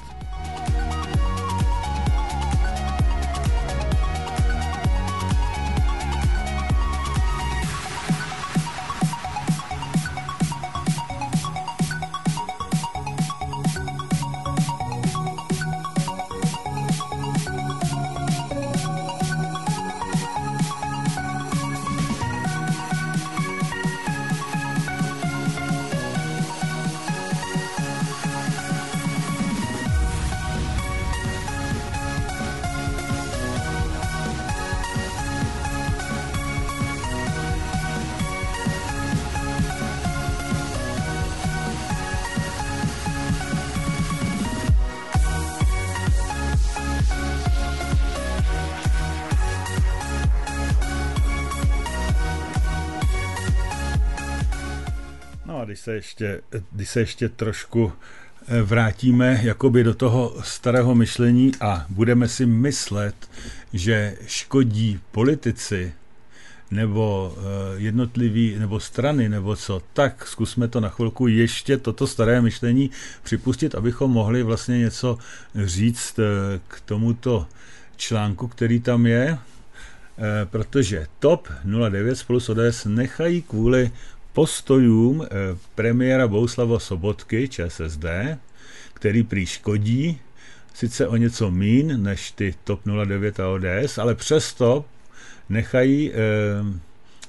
Když se ještě trošku vrátíme jakoby do toho starého myšlení a budeme si myslet, že škodí politici nebo jednotliví nebo strany nebo co, tak zkusme to na chvilku ještě toto staré myšlení připustit, abychom mohli vlastně něco říct k tomuto článku, který tam je, protože TOP 09 spolu s ODS nechají kvůli postojům premiéra Bohuslava Sobotky, ČSSD, který prý škodí, sice o něco míň než ty TOP 09 a ODS, ale přesto nechají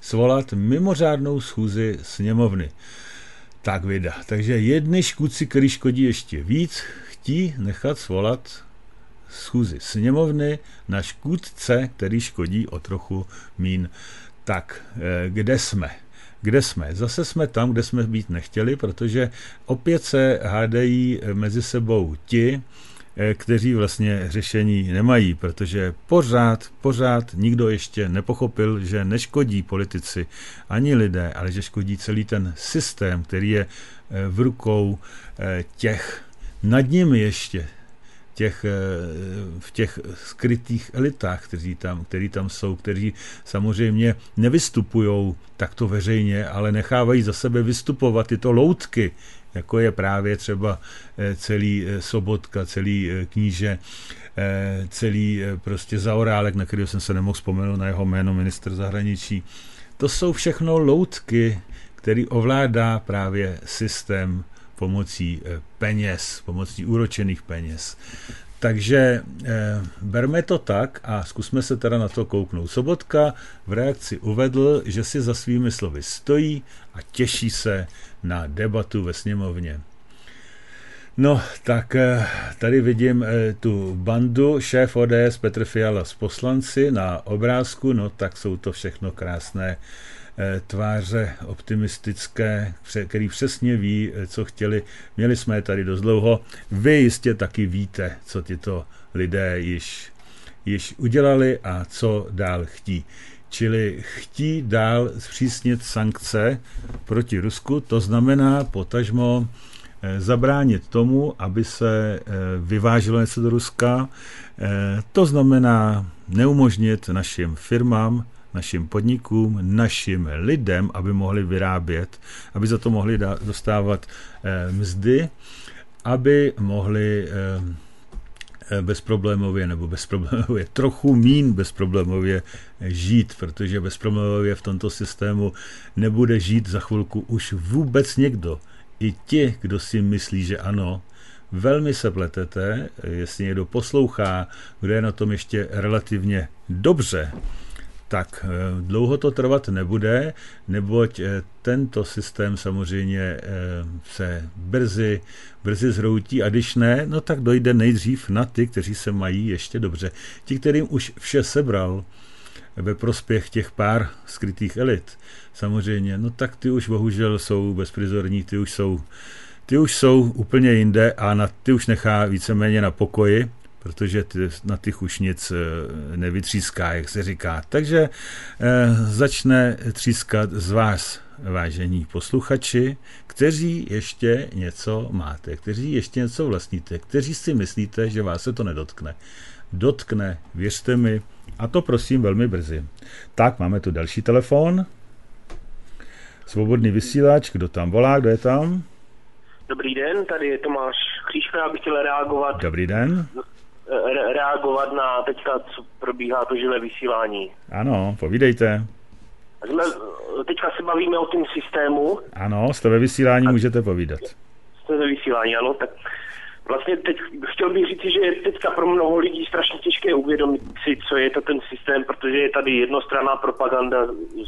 svolat mimořádnou schůzi sněmovny. Tak vida. Takže jedny škůdci, který škodí ještě víc, chtí nechat svolat schůzi sněmovny na škůdce, který škodí o trochu míň. Tak, kde jsme? Kde jsme? Zase jsme tam, kde jsme být nechtěli, protože opět se hádají mezi sebou ti, kteří vlastně řešení nemají, protože pořád nikdo ještě nepochopil, že neškodí politici ani lidé, ale že škodí celý ten systém, který je v rukou těch nad nimi ještě, v těch skrytých elitách, který tam jsou, kteří samozřejmě nevystupují takto veřejně, ale nechávají za sebe vystupovat tyto loutky, jako je právě třeba celý Sobotka, celý Kníže, celý prostě Zaorálek, na kterého jsem se nemohl vzpomenout na jeho jméno, ministr zahraničí. To jsou všechno loutky, který ovládá právě systém pomocí peněz, pomocí úročených peněz. Takže berme to tak a zkusme se teda na to kouknout. Sobotka v reakci uvedl, že si za svými slovy stojí a těší se na debatu ve sněmovně. No, tak tady vidím tu bandu, šéf ODS Petr Fiala s poslanci na obrázku, no tak jsou to všechno krásné tváře optimistické, který přesně ví, co chtěli. Měli jsme je tady dost dlouho. Vy jistě taky víte, co tyto lidé již udělali a co dál chtí. Čili chtí dál zpřísnit sankce proti Rusku, to znamená potažmo zabránit tomu, aby se vyváželo něco do Ruska. To znamená neumožnit našim firmám, našim podnikům, našim lidem, aby mohli vyrábět, aby za to mohli dostávat mzdy, aby mohli bezproblémově nebo bezproblémově, trochu míň bezproblémově žít, protože bezproblémově v tomto systému nebude žít za chvilku už vůbec někdo. I ti, kdo si myslí, že ano, velmi se pletete, jestli někdo poslouchá, kdo je na tom ještě relativně dobře, tak dlouho to trvat nebude, neboť tento systém samozřejmě se brzy zhroutí a když ne, no tak dojde nejdřív na ty, kteří se mají ještě dobře. Ti, kterým už vše sebral ve prospěch těch pár skrytých elit, samozřejmě, no tak ty už bohužel jsou bezprizorní, ty už jsou úplně jinde a ty už nechá víceméně na pokoji, protože na těch už nic nevytříská, jak se říká. Takže začne třískat z vás, vážení posluchači, kteří ještě něco máte, kteří ještě něco vlastníte, kteří si myslíte, že vás se to nedotkne. Dotkne, věřte mi, a to prosím velmi brzy. Tak, máme tu další telefon. Svobodný vysílač, kdo tam volá, kdo je tam? Dobrý den, tady je Tomáš Křížka, já bych chtěl reagovat. Dobrý den. Reagovat na teďka, co probíhá to živé vysílání. Ano, povídejte. Teďka se bavíme o tom systému. Ano, jste ve vysílání, můžete povídat. Jste ve vysílání, ano, tak vlastně teď chtěl bych říct, že je teďka pro mnoho lidí strašně těžké uvědomit si, co je to ten systém, protože je tady jednostranná propaganda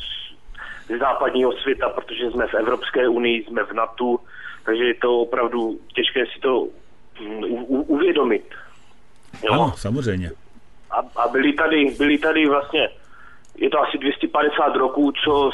z západního světa, protože jsme v Evropské unii, jsme v NATO, takže je to opravdu těžké si to uvědomit. Jo? Ano, samozřejmě. A byli tady vlastně, je to asi 250 roků, co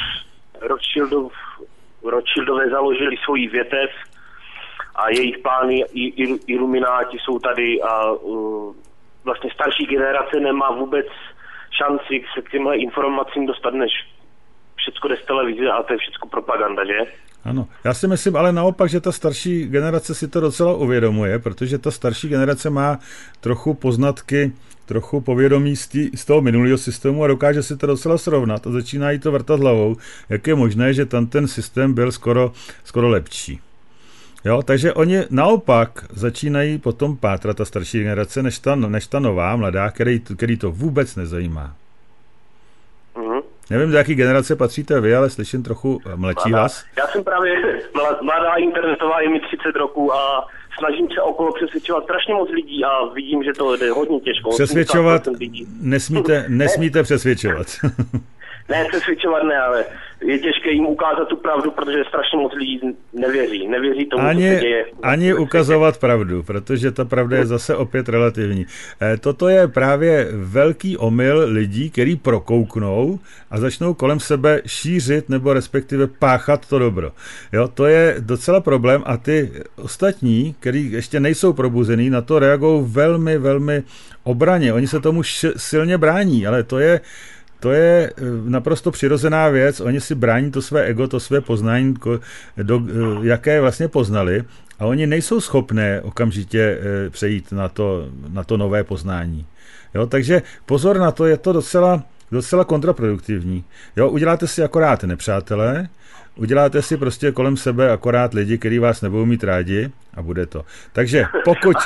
Rothschildové založili svoji větev a jejich pány ilumináti jsou tady a vlastně starší generace nemá vůbec šanci se k těmhle informacím dostat, než všecko jde z televize a to je všecko propaganda, že? Ano, já si myslím ale naopak, že ta starší generace si to docela uvědomuje, protože ta starší generace má trochu poznatky, trochu povědomí z toho minulého systému a dokáže si to docela srovnat a začíná jí to vrtat hlavou, jak je možné, že tam ten systém byl skoro lepší. Jo, takže oni naopak začínají potom pátrat ta starší generace, než ta nová, mladá, který to vůbec nezajímá. Nevím, do jaký generace patříte vy, ale slyším trochu mladší hlas. Já jsem právě mladá internetová, je mi 30 roků a snažím se okolo přesvědčovat strašně moc lidí a vidím, že to jde hodně těžko. Přesvědčovat nesmíte přesvědčovat. Ne, přesvědčovat ne, ale je těžké jim ukázat tu pravdu, protože strašně moc lidí nevěří tomu, co se děje. Ani ukazovat pravdu, protože ta pravda je zase opět relativní. Toto je právě velký omyl lidí, který prokouknou a začnou kolem sebe šířit nebo respektive páchat to dobro. Jo, to je docela problém a ty ostatní, kteří ještě nejsou probuzený, na to reagují velmi, velmi obraně. Oni se tomu silně brání, ale to je naprosto přirozená věc. Oni si brání to své ego, to své poznání, jaké vlastně poznali, a oni nejsou schopné okamžitě přejít na to nové poznání. Jo, takže pozor na to, je to docela kontraproduktivní. Jo, uděláte si akorát nepřátelé, uděláte si prostě kolem sebe akorát lidi, kteří vás nebudou mít rádi a bude to. Takže pokud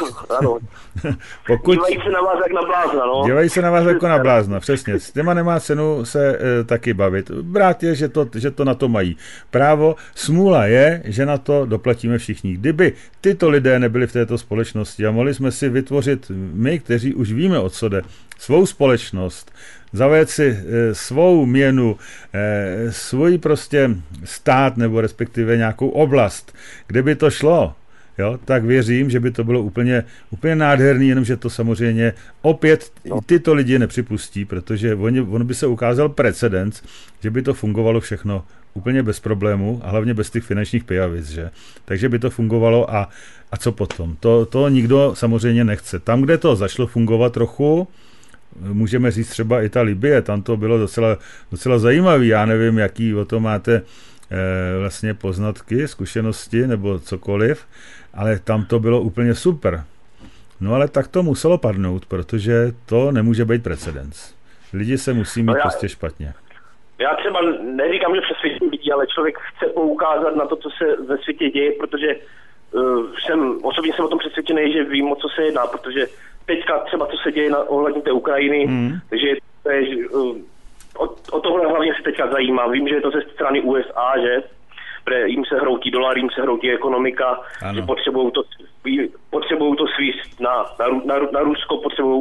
dívají se na vás jak na blázna, no. Dívají se na vás jako na blázna, přesně. S těma nemá cenu se taky bavit. Brát je, že to na to mají právo. Smůla je, že na to doplatíme všichni. Kdyby tyto lidé nebyli v této společnosti a mohli jsme si vytvořit my, kteří už víme, o co jde, svou společnost, zavést si svou měnu, svůj prostě stát nebo respektive nějakou oblast, kde by to šlo, jo, tak věřím, že by to bylo úplně nádherný, jenomže to samozřejmě opět tyto lidi nepřipustí, protože on by se ukázal precedens, že by to fungovalo všechno úplně bez problémů a hlavně bez těch finančních pijavic, že? Takže by to fungovalo a co potom? To nikdo samozřejmě nechce. Tam, kde to začalo fungovat trochu, můžeme říct třeba i ta Libye, tam to bylo docela zajímavý, já nevím, jaký o tom máte vlastně poznatky, zkušenosti nebo cokoliv, ale tam to bylo úplně super. No ale tak to muselo padnout, protože to nemůže být precedens. Lidi se musí mít prostě špatně. Já třeba neříkám, že přesvědčím lidí, ale člověk chce poukázat na to, co se ve světě děje, protože osobně jsem o tom přesvědčený, že vím, o co se jedná, protože teďka třeba co se děje ohledně té Ukrajiny, takže o tohle hlavně se teďka zajímám. Vím, že je to ze strany USA, že jim se hroutí dolar, jim se hroutí ekonomika, ano. Že potřebují to svíst na Rusko,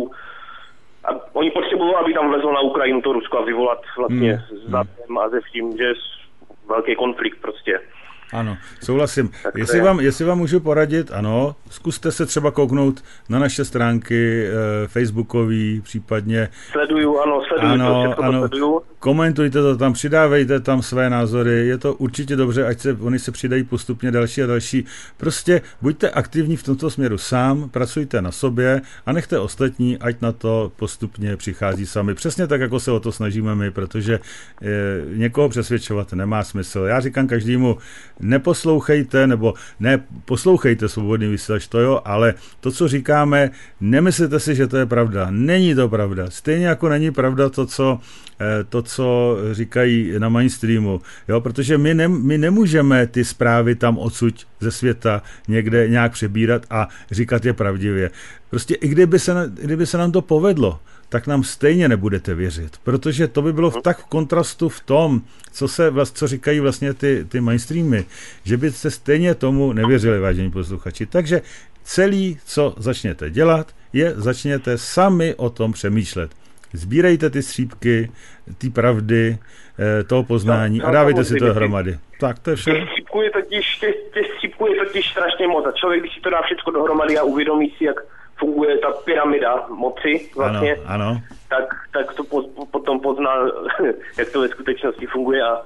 oni potřebují, aby tam vlezlo na Ukrajinu to Rusko a vyvolat vlastně s NATOem a ze vším, že je velký konflikt prostě. Ano, souhlasím. Jestli vám můžu poradit, ano, zkuste se třeba kouknout na naše stránky facebookový, případně. Sleduju, sleduju. Komentujte to tam, přidávejte tam své názory, je to určitě dobře, oni se přidají postupně další a další. Prostě buďte aktivní v tomto směru sám, pracujte na sobě a nechte ostatní, ať na to postupně přichází sami. Přesně tak, jako se o to snažíme my, protože někoho přesvědčovat nemá smysl. Já říkám každému, neposlouchejte, nebo ne, poslouchejte Svobodný vysílač, to jo, ale to, co říkáme, nemyslete si, že to je pravda. Není to pravda. Stejně jako není pravda to, co říkají na mainstreamu, jo, protože my nemůžeme ty zprávy tam odsud ze světa někde nějak přebírat a říkat je pravdivě. Prostě i kdyby se nám to povedlo, tak nám stejně nebudete věřit, protože to by bylo tak v kontrastu v tom, co říkají vlastně ty mainstreamy, že byste stejně tomu nevěřili, vážení posluchači. Takže celý, co začněte dělat, začněte sami o tom přemýšlet. Sbírejte ty střípky, ty pravdy, toho poznání a dávejte si to dohromady. Tak, to je vše. Těch střípků je totiž strašně moc a člověk, když si to dá všechno dohromady a uvědomí si, jak funguje ta pyramida moci vlastně, ano. Tak to potom pozná, jak to ve skutečnosti funguje a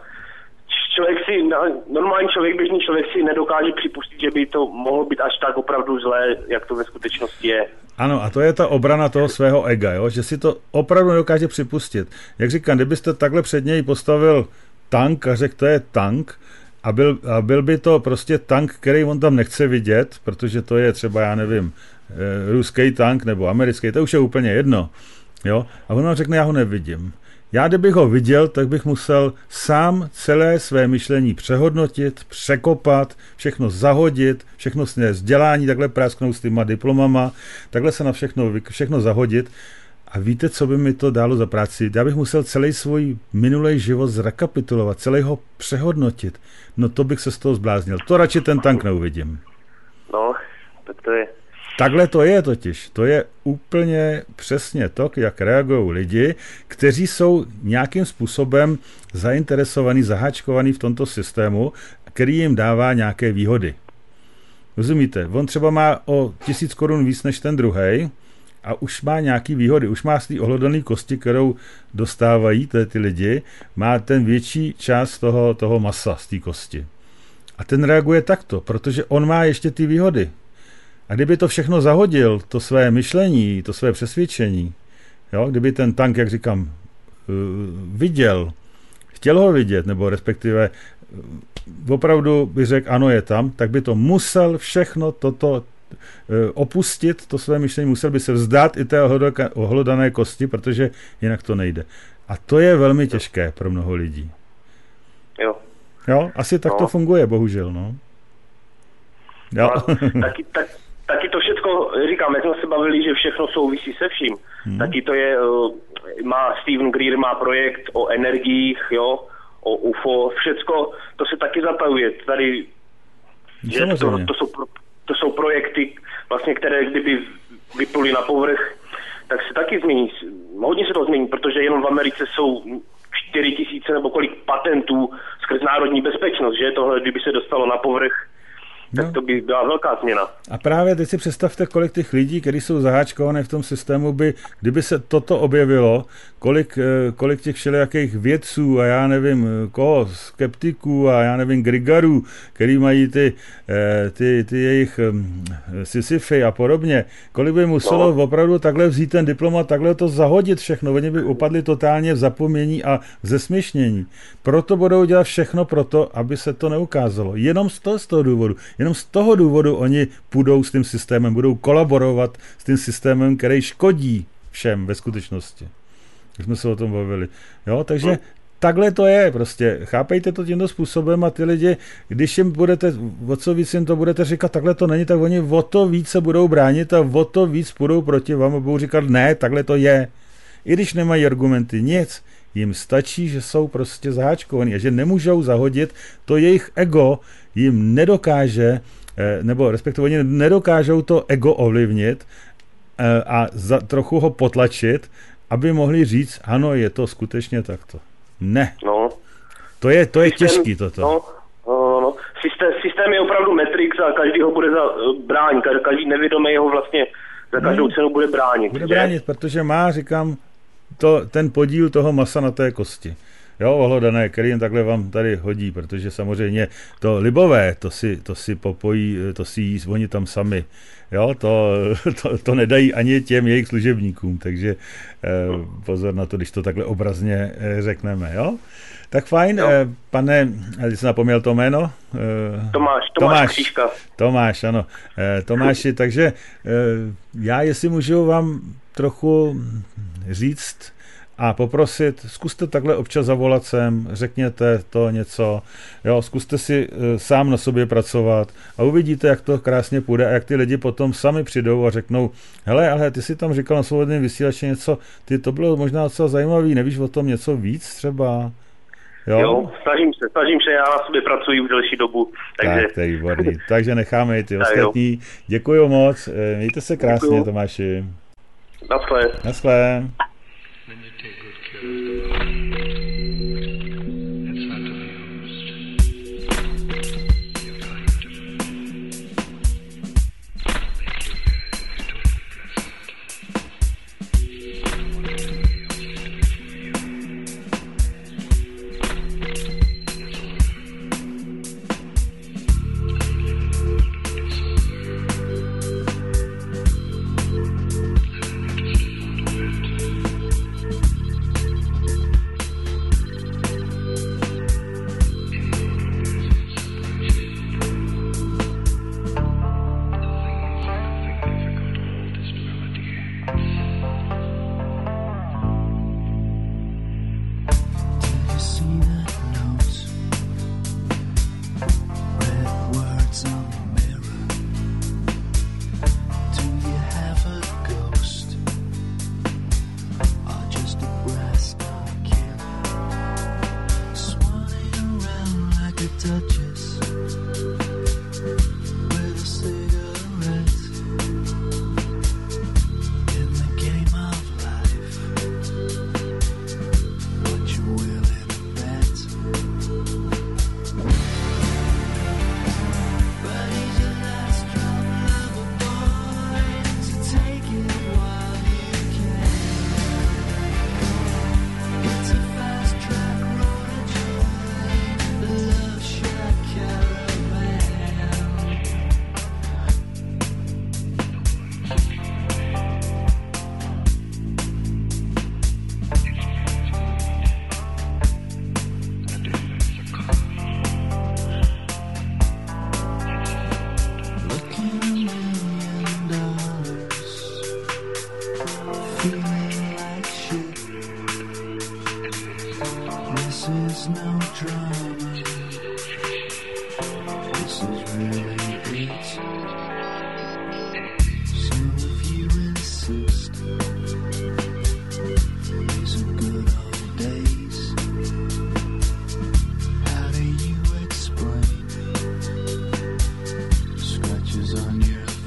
normální člověk, běžný člověk si nedokáže připustit, že by to mohlo být až tak opravdu zlé, jak to ve skutečnosti je. Ano, a to je ta obrana toho svého ega, jo? Že si to opravdu nedokáže připustit. Jak říkám, kdybyste takhle před něj postavil tank a řekl, to je tank, a byl by to prostě tank, který on tam nechce vidět, protože to je třeba, já nevím, ruský tank nebo americký, to už je úplně jedno. Jo? A on vám řekne, já ho nevidím. Já kdybych ho viděl, tak bych musel sám celé své myšlení přehodnotit, překopat, všechno zahodit, všechno vzdělání, takhle prásknout s těma diplomama, takhle se na všechno zahodit. A víte, co by mi to dalo za práci? Já bych musel celý svůj minulý život zrekapitulovat, celý ho přehodnotit. No to bych se z toho zbláznil. To radši ten tank neuvidím. No, tak to je. takhle to je totiž. To je úplně přesně to, jak reagují lidi, kteří jsou nějakým způsobem zainteresovaní, zaháčkovaní v tomto systému, který jim dává nějaké výhody. Rozumíte? On třeba má o 1000 korun víc než ten druhej a už má nějaký výhody. Už má z té ohlodané kosti, kterou dostávají ty lidi, má ten větší část toho masa z té kosti. A ten reaguje takto, protože on má ještě ty výhody. A kdyby to všechno zahodil, to své myšlení, to své přesvědčení, jo, kdyby ten tank, jak říkám, viděl, chtěl ho vidět, nebo respektive opravdu by řekl, ano, je tam, tak by to musel všechno toto opustit, to své myšlení, musel by se vzdát i té ohlodané kosti, protože jinak to nejde. A to je velmi těžké pro mnoho lidí. Jo, asi tak to funguje, bohužel, no. Jo. Taky to všechno, říkám, jak jsme se bavili, že všechno souvisí se vším. Taky to je, Steven Greer má projekt o energiích, jo, o UFO, všecko, to se taky zatajuje. Tady, že to jsou projekty, vlastně, které kdyby vypluly na povrch, tak se taky změní. Hodně se to změní, protože jenom v Americe jsou 4000 nebo kolik patentů skrz národní bezpečnost, že tohle, kdyby se dostalo na povrch, tak to by byla velká změna. A právě teď si představte, kolik těch lidí, kteří jsou zaháčkované v tom systému, kdyby se toto objevilo, kolik těch všelijakých vědců a já nevím koho, skeptiků a já nevím grigarů, který mají ty jejich sisyfy a podobně, kolik by muselo opravdu takhle vzít ten diplomat, takhle to zahodit všechno, oni by upadli totálně v zapomnění a v zesměšnění. Proto budou dělat všechno proto, aby se to neukázalo. Jenom z toho důvodu. Jenom z toho důvodu oni půjdou s tím systémem, budou kolaborovat s tím systémem, který škodí všem ve skutečnosti. Když jsme se o tom bavili. Jo, takže takhle to je prostě. Chápejte to tímto způsobem a ty lidi, když jim budete, o co víc jim to budete říkat, takhle to není, tak oni o to víc se budou bránit a o to víc půjdou proti vám a budou říkat, ne, takhle to je. I když nemají argumenty, nic. Jim stačí, že jsou prostě zaháčkovaní a že nemůžou zahodit, to jejich ego jim nedokáže, nebo respektive oni nedokážou to ego ovlivnit a trochu ho potlačit, aby mohli říct, ano, je to skutečně takto. Ne. No. To je těžký toto. No. Systém je opravdu Matrix a každý ho bude bránit. Každý nevědomý ho vlastně za každou cenu bude bránit. Bude bránit, protože má, říkám, ten podíl toho masa na té kosti. Jo, ohlodané, který jen takhle vám tady hodí, protože samozřejmě to libové, to si popojí, to si jí oni tam sami. Jo, to nedají ani těm jejich služebníkům, takže pozor na to, když to takhle obrazně řekneme, jo. Tak fajn, pane, když jsi napomněl to jméno? Tomáš Křížka. Tomáš, ano. Tomáši, takže já, jestli můžu vám trochu říct a poprosit, zkuste takhle občas zavolat sem, řekněte to něco, jo, zkuste si sám na sobě pracovat a uvidíte, jak to krásně půjde a jak ty lidi potom sami přijdou a řeknou, hele, ale ty si tam říkal na svobodném vysílači něco, to bylo možná docela zajímavý, nevíš o tom něco víc třeba? Jo, snažím se, já na sobě pracuji už delší dobu. Takže... Tak, to je výborný. Takže necháme i ty ostatní. Děkuju moc, mějte se krásně, děkuju. Tomáši. Naschle.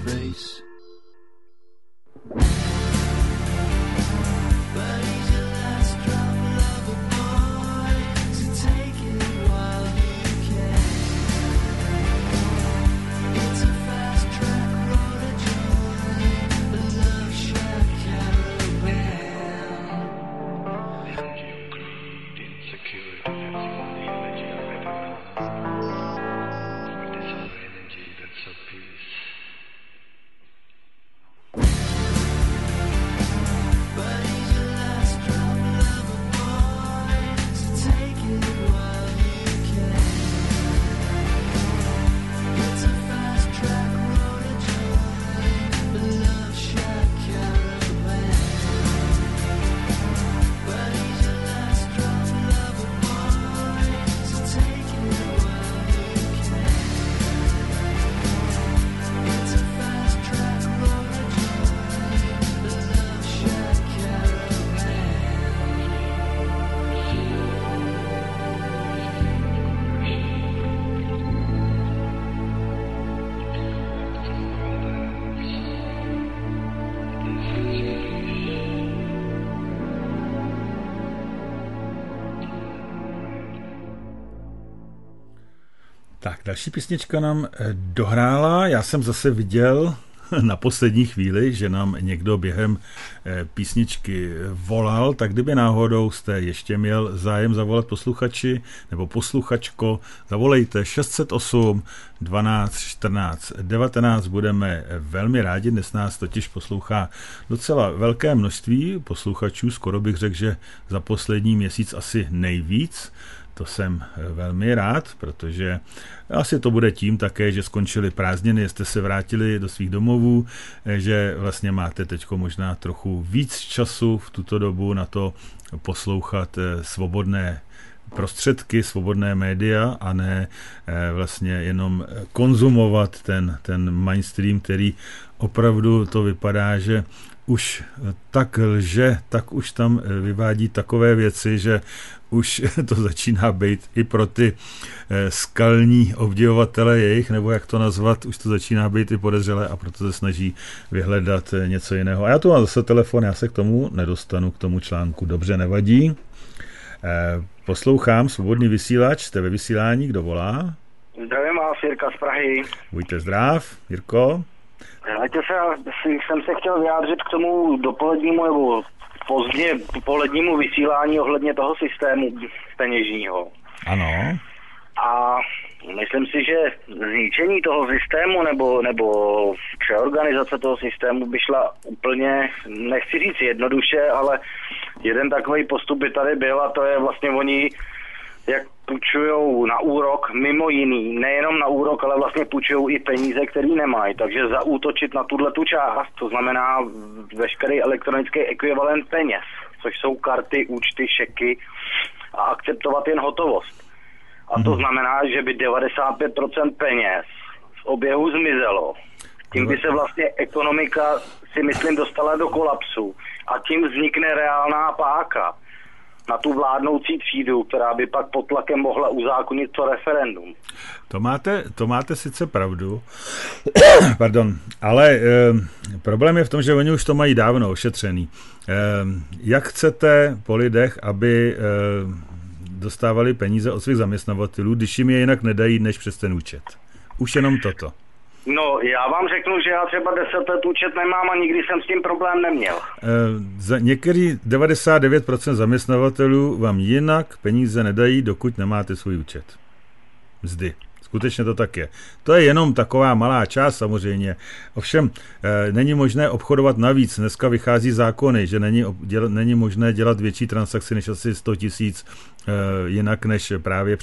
face. Tak, další písnička nám dohrála. Já jsem zase viděl na poslední chvíli, že nám někdo během písničky volal, tak kdyby náhodou jste ještě měl zájem zavolat posluchači nebo posluchačko, zavolejte 608 12 14 19, budeme velmi rádi, dnes nás totiž poslouchá docela velké množství posluchačů, skoro bych řekl, že za poslední měsíc asi nejvíc. To jsem velmi rád, protože asi to bude tím také, že skončily prázdniny, jste se vrátili do svých domovů, že vlastně máte teďko možná trochu víc času v tuto dobu na to poslouchat svobodné prostředky, svobodné média a ne vlastně jenom konzumovat ten mainstream, který opravdu to vypadá, že už tak lže, tak už tam vyvádí takové věci, že už to začíná být i pro ty skalní obdivovatele jejich, nebo jak to nazvat, už to začíná být i podezřelé a proto se snaží vyhledat něco jiného. A já tu mám zase telefon, já se k tomu nedostanu, k tomu článku. Dobře, nevadí. Poslouchám Svobodný vysílač, jste ve vysílání, kdo volá? Zdravím vás, Jirka z Prahy. Buďte zdrav, Jirko. Jsem se chtěl vyjádřit k tomu dopolednímu nebo pozdě polednímu vysílání ohledně toho systému peněžního. Ano. A myslím si, že zničení toho systému nebo přeorganizace toho systému by šla úplně, nechci říct jednoduše, ale jeden takový postup by tady byl a to je vlastně oni, jak půjčujou na úrok, mimo jiný, nejenom na úrok, ale vlastně půjčujou i peníze, které nemají. Takže zaútočit na tu část, to znamená veškerý elektronický ekvivalent peněz, což jsou karty, účty, šeky a akceptovat jen hotovost. A to znamená, že by 95% peněz z oběhu zmizelo. Tím by se vlastně ekonomika, si myslím, dostala do kolapsu a tím vznikne reálná páka na tu vládnoucí třídu, která by pak pod tlakem mohla uzákonit to referendum. To máte sice pravdu, pardon, ale problém je v tom, že oni už to mají dávno ošetřený. Jak chcete po lidech, aby dostávali peníze od svých zaměstnavatelů, když jim je jinak nedají než přes ten účet? Už jenom toto. No, já vám řeknu, že já třeba 10 let účet nemám a nikdy jsem s tím problém neměl. Některý 99% zaměstnavatelů vám jinak peníze nedají, dokud nemáte svůj účet. Mzdy. Skutečně to tak je. To je jenom taková malá část samozřejmě. Ovšem, není možné obchodovat navíc. Dneska vychází zákony, že není možné dělat větší transakci než asi 100 000 jinak než právě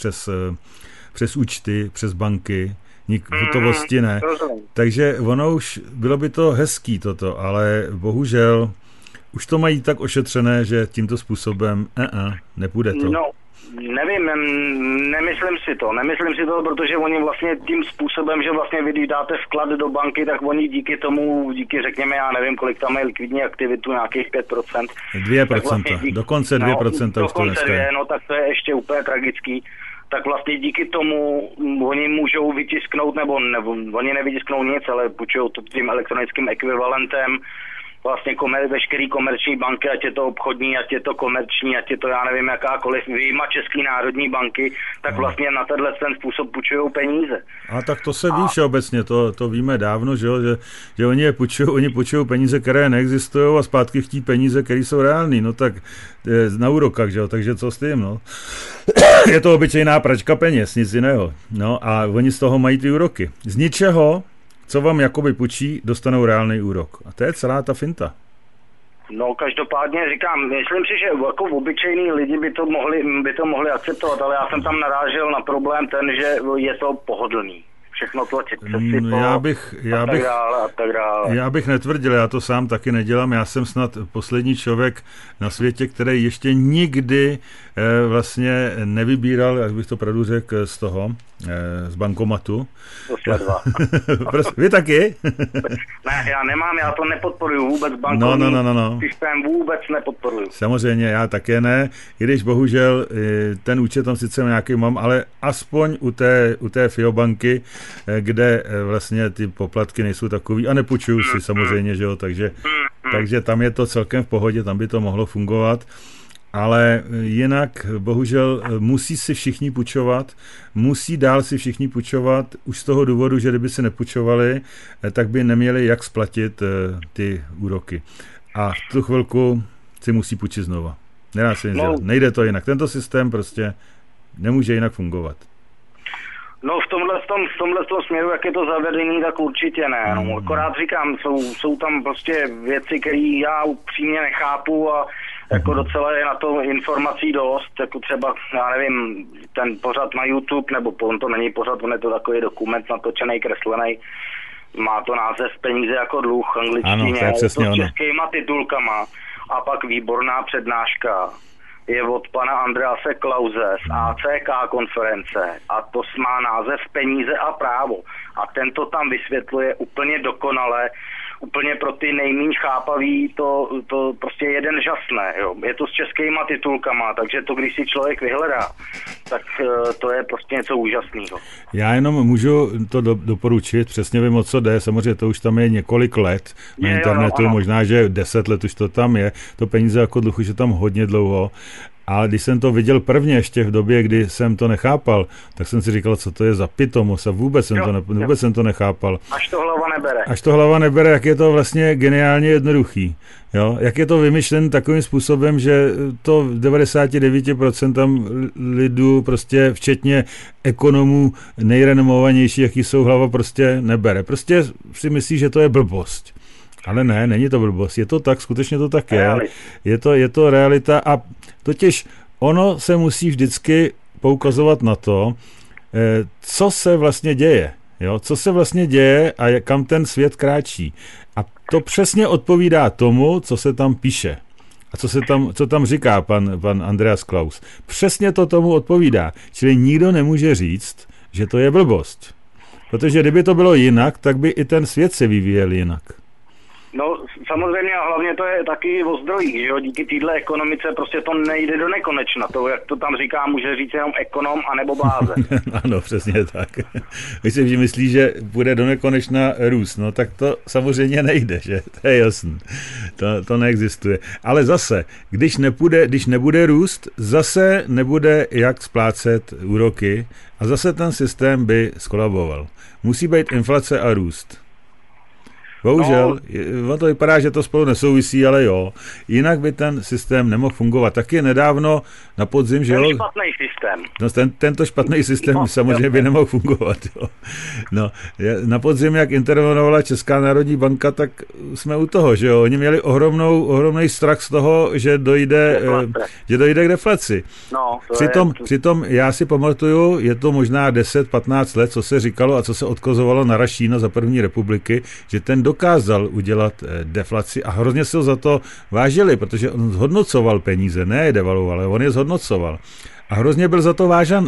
přes účty, přes banky. Hotovosti ne. Takže ono už, bylo by to hezký toto, ale bohužel už to mají tak ošetřené, že tímto způsobem nepůjde to. No, nevím, nemyslím si to, protože oni vlastně tím způsobem, že vlastně vy, když dáte vklad do banky, tak oni díky řekněme, já nevím, kolik tam je likvidní aktivitu, nějakých 5%. 2%, vlastně dokonce 2% už to dneska je. No, tak to je ještě úplně tragický. tak vlastně díky tomu oni můžou vytisknout, nebo oni nevytisknou nic, ale půjčují to tím elektronickým ekvivalentem vlastně veškerý komerční banky, ať je to obchodní, ať je to komerční, ať je to já nevím jakákoliv, vyjma České národní banky, tak vlastně na ten způsob půjčují peníze. A tak to se ví všeobecně, to víme dávno, že oni půjčují peníze, které neexistují a zpátky chtí peníze, které jsou reální, no tak na úrokách, že jo, takže co s tím, no. Je to obyčejná pračka peněz, nic jiného, no a oni z toho mají ty úroky. Z ničeho, co vám jakoby půjčí, dostanou reálný úrok. A to je celá ta finta. No každopádně říkám, myslím si, že jako obyčejní lidi by to mohli akceptovat, ale já jsem tam narážel na problém ten, že je to pohodlný. Všechno to Já bych netvrdil, já to sám taky nedělám, já jsem snad poslední člověk na světě, který ještě nikdy vlastně nevybíral, jak bych to pravdu řekl, z bankomatu. Vy taky? Ne, já nemám, já to nepodporuju vůbec bankovní systém, vůbec nepodporuju. Samozřejmě, já také ne, i když bohužel ten účet tam sice nějaký mám, ale aspoň u té FIO-banky, kde vlastně ty poplatky nejsou takový a nepůjčuju si samozřejmě, že jo, takže tam je to celkem v pohodě, tam by to mohlo fungovat. Ale jinak, bohužel, musí si všichni půjčovat, musí dál si všichni půjčovat, už z toho důvodu, že kdyby si nepůjčovali, tak by neměli jak splatit ty úroky. A v tu chvilku si musí půjčit znova. Nedá se nic dělat. Nejde to jinak. Tento systém prostě nemůže jinak fungovat. No v tomhle směru, jak je to zavedený, tak určitě ne. No, akorát říkám, jsou tam prostě věci, které já upřímně nechápu a jako docela je na to informací dost, jako třeba, já nevím, ten pořad na YouTube, nebo on to není pořad, on je to takový dokument natočený, kreslený, má to název Peníze jako dluh, angličtině, ano, to s českýma titulkama a pak výborná přednáška je od pana Andrease Klause z ACK konference a to má název Peníze a právo a ten to tam vysvětluje úplně dokonale, úplně pro ty nejméně chápaví to prostě jeden žasné, jo. Je to s českýma titulkama, takže to, když si člověk vyhledá, tak to je prostě něco úžasného. Já jenom můžu to doporučit, přesně vím, o co jde, samozřejmě to už tam je několik let na internetu, možná, že 10 let už to tam je, to Peníze jako dluh už je tam hodně dlouho. Ale když jsem to viděl prvně ještě v době, kdy jsem to nechápal, tak jsem si říkal, co to je za pitomus a vůbec jsem to nechápal. Až to hlava nebere, jak je to vlastně geniálně jednoduchý. Jo? Jak je to vymyšlen takovým způsobem, že to 99% lidů, prostě včetně ekonomů nejrenomovanější, jaký jsou, hlava prostě nebere. Prostě si myslí, že to je blbost. Ale ne, není to blbost, je to tak, skutečně to tak je. Je to realita a totiž ono se musí vždycky poukazovat na to, co se vlastně děje. Jo? Co se vlastně děje a kam ten svět kráčí. A to přesně odpovídá tomu, co se tam píše. A co tam říká pan Andreas Klaus. Přesně to tomu odpovídá. Čili nikdo nemůže říct, že to je blbost. Protože kdyby to bylo jinak, tak by i ten svět se vyvíjel jinak. No samozřejmě a hlavně to je taky o zdrojích, že jo, díky téhle ekonomice prostě to nejde do nekonečna, to jak to tam říká, může říct jenom ekonom anebo bláze. Ano, přesně tak. Myslím, že myslí, že bude do nekonečna růst, no tak to samozřejmě nejde, že, to je jasný, to neexistuje. Ale zase, když nebude růst, zase nebude jak splácet úroky a zase ten systém by skolaboval. Musí být inflace a růst. Bohužel, ono to vypadá, že to spolu nesouvisí, ale jo. Jinak by ten systém nemohl fungovat. Taky nedávno na podzim, že jo? Ten špatný systém. No, tento špatný systém samozřejmě by nemohl fungovat, jo. No, na podzim, jak intervenovala Česká národní banka, tak jsme u toho, že jo? Oni měli ohromný strach z toho, že dojde k deflaci. No, Přitom já si pamatuju, je to možná 10-15 let, co se říkalo a co se odkazovalo na Rašína za první republiky, že ten dokázal udělat deflaci a hrozně se ho za to vážili, protože on zhodnocoval peníze, ne je devaluoval, ale on je zhodnocoval. A hrozně byl za to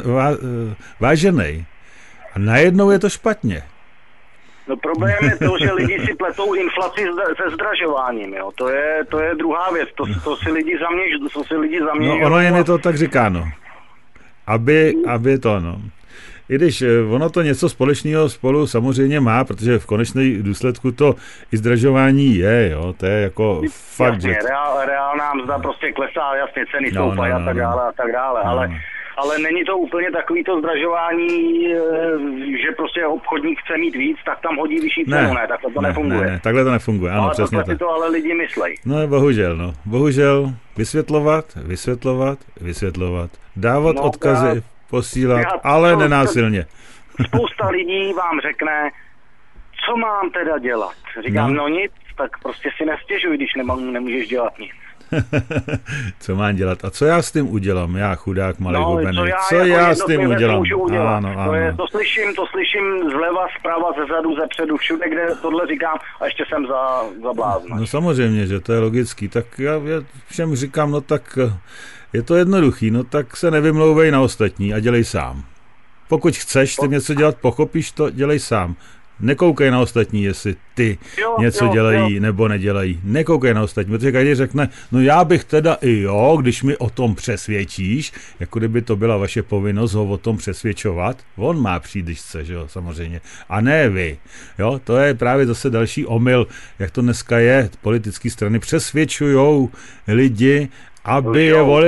vážený. A najednou je to špatně. No problém je to, že lidi si pletou inflaci se zdražováním, jo. To je druhá věc, to si lidi zaměňují. No ono je mi to tak říkáno. aby to, no. I když ono to něco společného spolu samozřejmě má, protože v konečném důsledku to i zdražování je, jo, to je jako fakt, jasně, že... reálná mzda prostě klesá, jasně, ceny stoupají a tak dále, ale není to úplně takový to zdražování, že prostě obchodník chce mít víc, tak tam hodí vyšší cenu, ne, takhle to nefunguje. Ne, takhle to nefunguje, ano, ale přesně tak. Ale to ale lidi myslejí. No, bohužel, vysvětlovat, dávat odkazy, posílat, ale nenásilně. Spousta lidí vám řekne, co mám teda dělat. Říkám, no nic, tak prostě si nestěžuj, když nemůžeš dělat nic. Co mám dělat? A co já s tím udělám? Já chudák malý hubený. Co jako já s tím udělám? Ano. To slyším zleva, zprava, zezadu, zepředu, všude, kde tohle říkám a ještě jsem za blázna. No samozřejmě, že to je logický. Tak já všem říkám, no tak je to jednoduchý, no tak se nevymlouvej na ostatní a dělej sám. Pokud chceš ty něco dělat, pochopíš to, dělej sám. Nekoukej na ostatní, jestli ty něco dělají nebo nedělají. Nekoukej na ostatní, protože každý řekne, no já bych teda i jo, když mi o tom přesvědčíš, jako kdyby to byla vaše povinnost ho o tom přesvědčovat. On má přijít, když chce, že jo, samozřejmě. A ne vy. Jo, to je právě zase další omyl, jak to dneska je. Politické strany přesvědčujou lidi, aby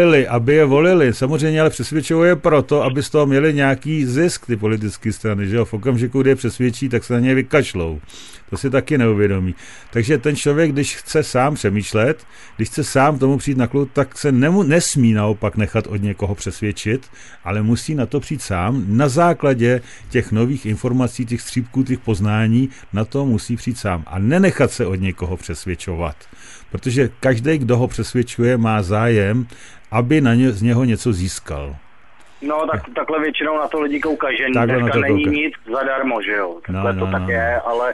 je volili. Samozřejmě, ale přesvědčují je proto, aby z toho měli nějaký zisk ty politické strany, že jo? V okamžiku, kdy je přesvědčí, tak se na něj vykašlou. To si taky neuvědomí. Takže ten člověk, když chce sám přemýšlet, když chce sám tomu přijít na klout, tak se nesmí naopak nechat od někoho přesvědčit, ale musí na to přijít sám. Na základě těch nových informací, těch střípků, těch poznání, na to musí přijít sám. A nenechat se od někoho přesvědčovat. Protože každý, kdo ho přesvědčuje, má zájem, aby z něho něco získal. No, takhle většinou na to lidi koukají, že dneska není nic zadarmo, že jo. Takhle to tak je, ale...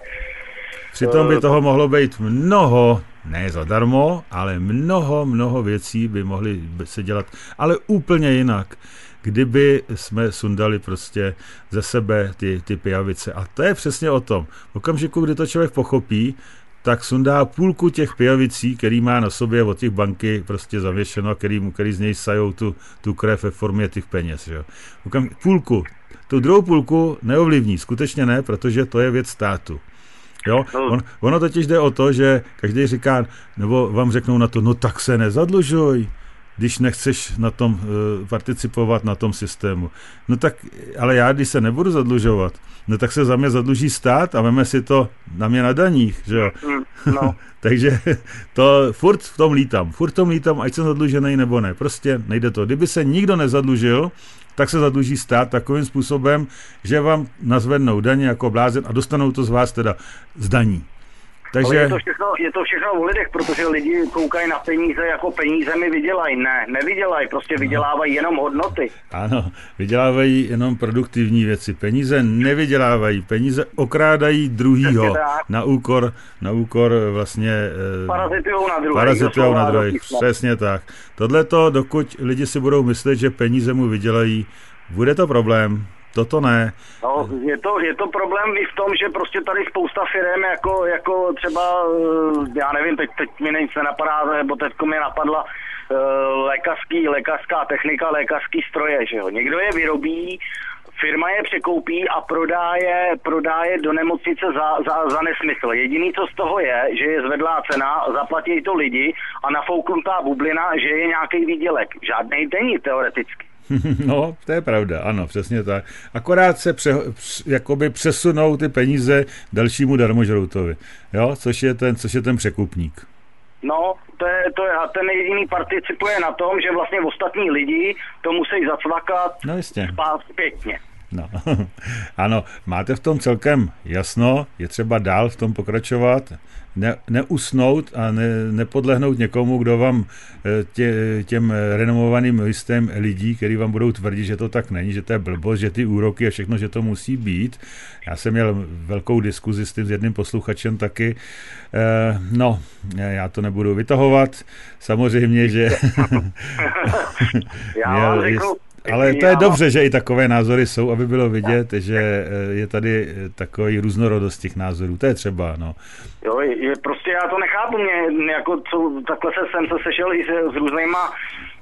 Přitom by toho mohlo být mnoho, ne zadarmo, ale mnoho věcí by mohly se dělat, ale úplně jinak. Kdyby jsme sundali prostě ze sebe ty pijavice. A to je přesně o tom. V okamžiku, kdy to člověk pochopí, tak sundá půlku těch pijavicí, který má na sobě od těch banky prostě zavěšeno, který z něj sajou tu krev ve formě těch peněz. Že? Půlku. Tu druhou půlku neovlivní, skutečně ne, protože to je věc státu. Jo? Ono totiž jde o to, že každý říká, nebo vám řeknou na to, no tak se nezadlužuj, když nechceš na tom participovat na tom systému. No tak, ale já, když se nebudu zadlužovat, no tak se za mě zadluží stát a veme si to na mě na daních, že jo. No. Takže to furt v tom lítám, ať jsem zadlužený nebo ne. Prostě nejde to. Kdyby se nikdo nezadlužil, tak se zadluží stát takovým způsobem, že vám nazvednou daně jako blázen a dostanou to z vás teda z daní. Takže... Je to všechno o lidech, protože lidi koukají na peníze, jako peníze mi vydělají. Ne, nevydělají, prostě vydělávají jenom hodnoty. Ano, vydělávají jenom produktivní věci. Peníze nevydělávají, peníze okrádají druhýho na úkor vlastně... Parazitujou na druhých, přesně tak. Tohleto, dokud lidi si budou myslet, že peníze mu vydělají, bude to problém. Toto ne. No, je to problém i v tom, že prostě tady spousta firem, jako třeba, já nevím, teď mi nic nenapadá, nebo teďko mi napadla lékařská technika, lékařský stroje, že jo. Někdo je vyrobí, firma je překoupí a prodá je do nemocnice za nesmysl. Jediný, co z toho je, že je zvedlá cena, zaplatí to lidi a nafouknutá bublina, že je nějaký výdělek. Žádnej není teoreticky. No, to je pravda, ano, přesně tak. Akorát se jakoby přesunou ty peníze dalšímu darmožroutovi, jo, což je ten překupník. No, to je, a ten jediný participuje na tom, že vlastně ostatní lidi to musí zacvakat zpětně. No, ano, máte v tom celkem jasno, je třeba dál v tom pokračovat, neusnout a nepodlehnout někomu, kdo vám těm renomovaným listem lidí, který vám budou tvrdit, že to tak není, že to je blbost, že ty úroky a všechno, že to musí být. Já jsem měl velkou diskuzi s jedním posluchačem taky. No, já to nebudu vytahovat. Samozřejmě, že... Ale to je dobře, že i takové názory jsou, aby bylo vidět, že je tady takový různorodost těch názorů. To je třeba, no. Jo, prostě já to nechápu. Takhle jsem se sešel i s různýma